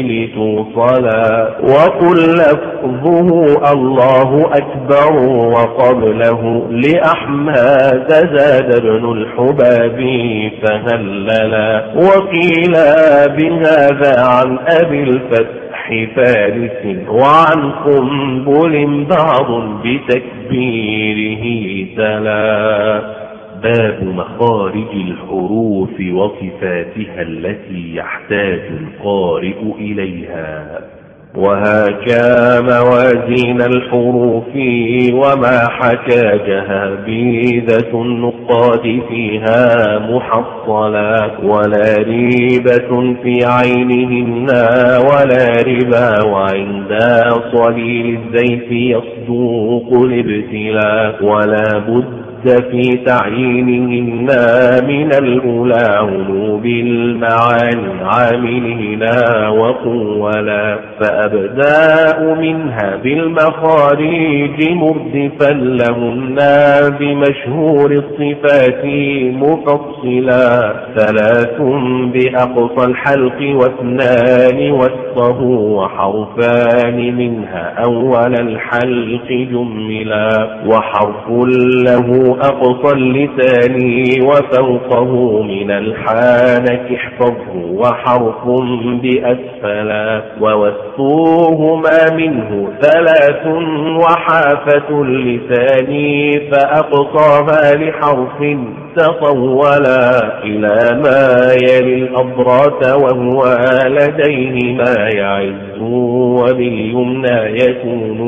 لتوصلا وقل لفظه الله أكبر وقبله لأحمد زاد ابن الحباب فهللا وقيل بهذا عن أبي الفتح فارس وعن قنبل بعض بتكبيره تلا. باب مخارج الحروف وصفاتها التي يحتاج القارئ إليها. وهكا موازين الحروف وما حكى جهابيذة النقاد فيها محصلا ولا ريبة في عينهن ولا ربا وعند صليل الزيت يصدوق الابتلاء ولا بد في تعيينهن من الأولى علو بالمعاني عاملهنا وقولا فأبداء منها بالمخارج مردفا لهن بمشهور الصفات مفصلا ثلاث بأقصى الحلق واثنان وسطه وحرفان منها أول الحلق جملا وحرف له أقصى اللسان وفوقه من الحانك احفظه وحرف بأسفلا ووسطوهما منه ثلاث وحافة اللسان فأقصاها لحرف تطولا إلى ما يلي الأضراس وهو لديهما يعز وباليمنى يكون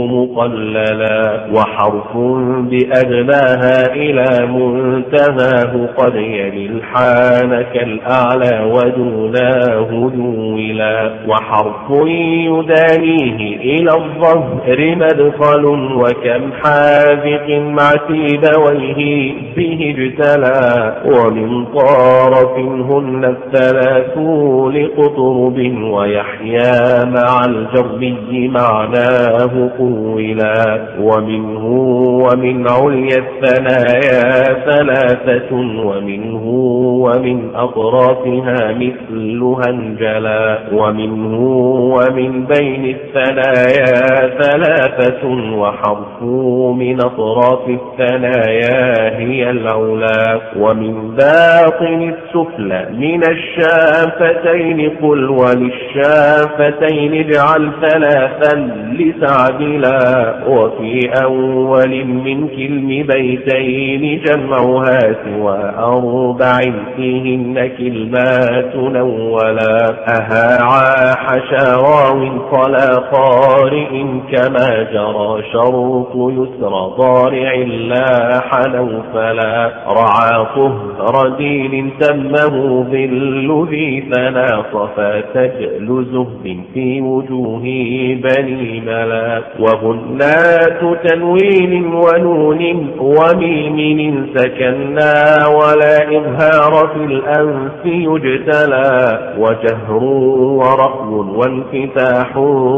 مقللا وحرف بأدناها إلى منتهاه قد يلي الحانك الأعلى ودوناه دولا وحرف يدانيه إلى الظهر مدخل وكم حاذق مع سيبويه به اجتلى ومن طرف هن الثلاث لقطرب ويحيى مع الجربي معناه قولا ومنه ومن عليا الثنايا ثلاثة ومنه ومن أطرافها مثلها انجلا ومنه ومن بين الثنايا ثلاثة وحرف من أطراف الثنايا هي العلا ومن باطن السفلى من الشافتين قل وللشافتين اجعل ثلاثا لتعدلا وفي أول من كلم بيتين جمعها سوى أربع فيهن كلمات نولا أها حشا راو صلا قارئ كما جرى شرط يسر ضارع لا حلو فلا رعى طهر دين تمه ظل ذي ثنا صفا تجل زهد في وجوه بني ملا وغنات تنوين ونون وميم سكنا ولا إظهار في الأنف يجتلى وجهر ورأو وانفتاح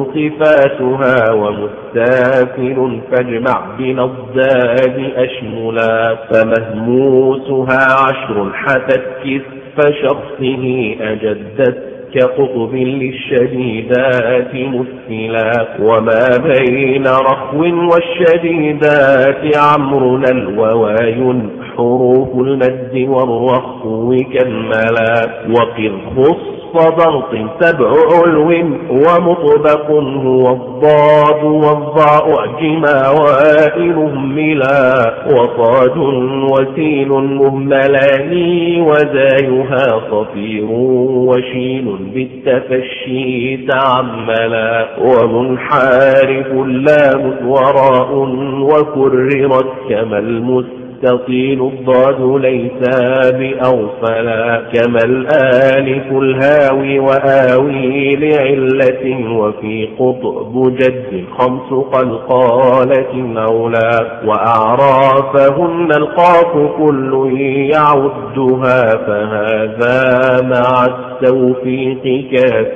صفاتها ومستافل فاجمع بنضاد أشملا فمهموسها 10 حتت كسف شخصه أجدت كقطب للشديدات مثلا وما بين رخو والشديدات عمرنا الوواي حروف المد والرخو كملا وقر خص ضغط 7 علو ومطبق هو الضاد والضاء اعجما وائل ملا وصاد وسين مهملان وزايها صفير وشين بالتفشي تعملا ومنحارف لام وراء وكررت كما المستقيم تطيل الضاد ليس بأغفلا كما الآلف الهاوي وآوي لعلة وفي قطب جد خمس قلقالة أولى وأعرافهن القاف كل يعدها فهذا مع التوفيق كاف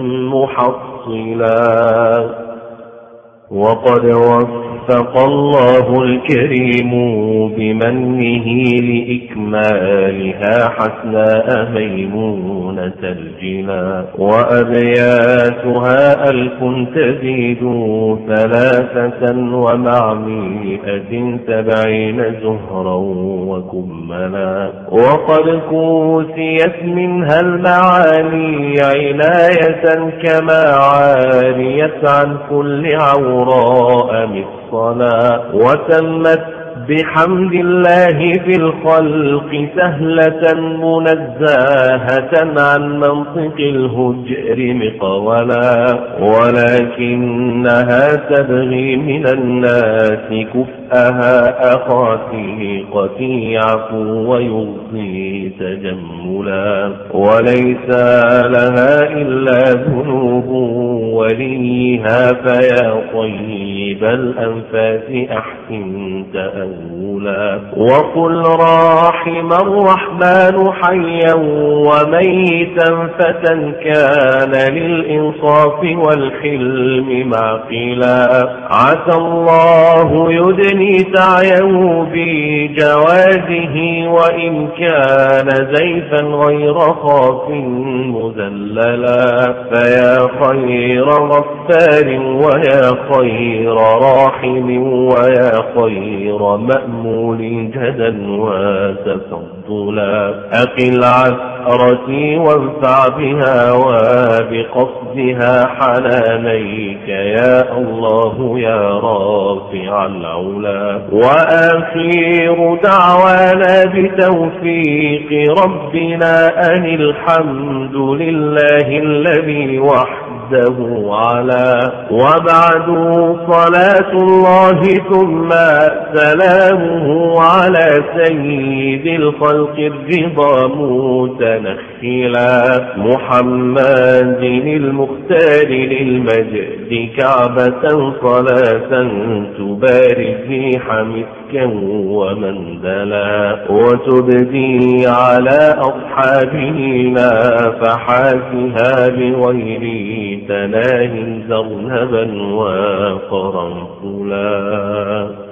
محصلا وقد وفق الله الكريم بمنه لإكمالها حسناء ميمونة الجنا وأبياتها ألف تزيد 73 زهرا وكملا وقد كوسيت منها المعاني عناية كما عاريت عن كل عوراء مفصلا وتمت بحمد الله في الخلق سهلة منزاهة عن منطق الهجر مقولا ولكنها تبغي من الناس كفءها أخاتيقة يعفو ويغضي تجملا وليس لها إلا ذنوب وليها فيا طيب الأنفاس أحسن تأولا وقل راحم الرحمن حيا وميتا فتى كان للإنصاف والحلم معقلا عسى الله يدني سعيه بجوازه وإن كان زيفا غير خاف مذللا فيا خير غفار ويا خير راحم ويا خير مأمول جدا وتفضلا أقل عثرتي وانفع بها وبقصدها حنانيك يا الله يا رافع العلا وآخر دعوانا بتوفيق ربنا أن الحمد لله الذي وحده على وبعد صلاة الله ثم سلامه على سيد الخلق الرضا متنخلا محمد المختار للمجد كعبة صلاة تبارك مسكا ومندلا وتبدي على أصحابه نافحاتها بغير تناه زرنبا وقرنفلا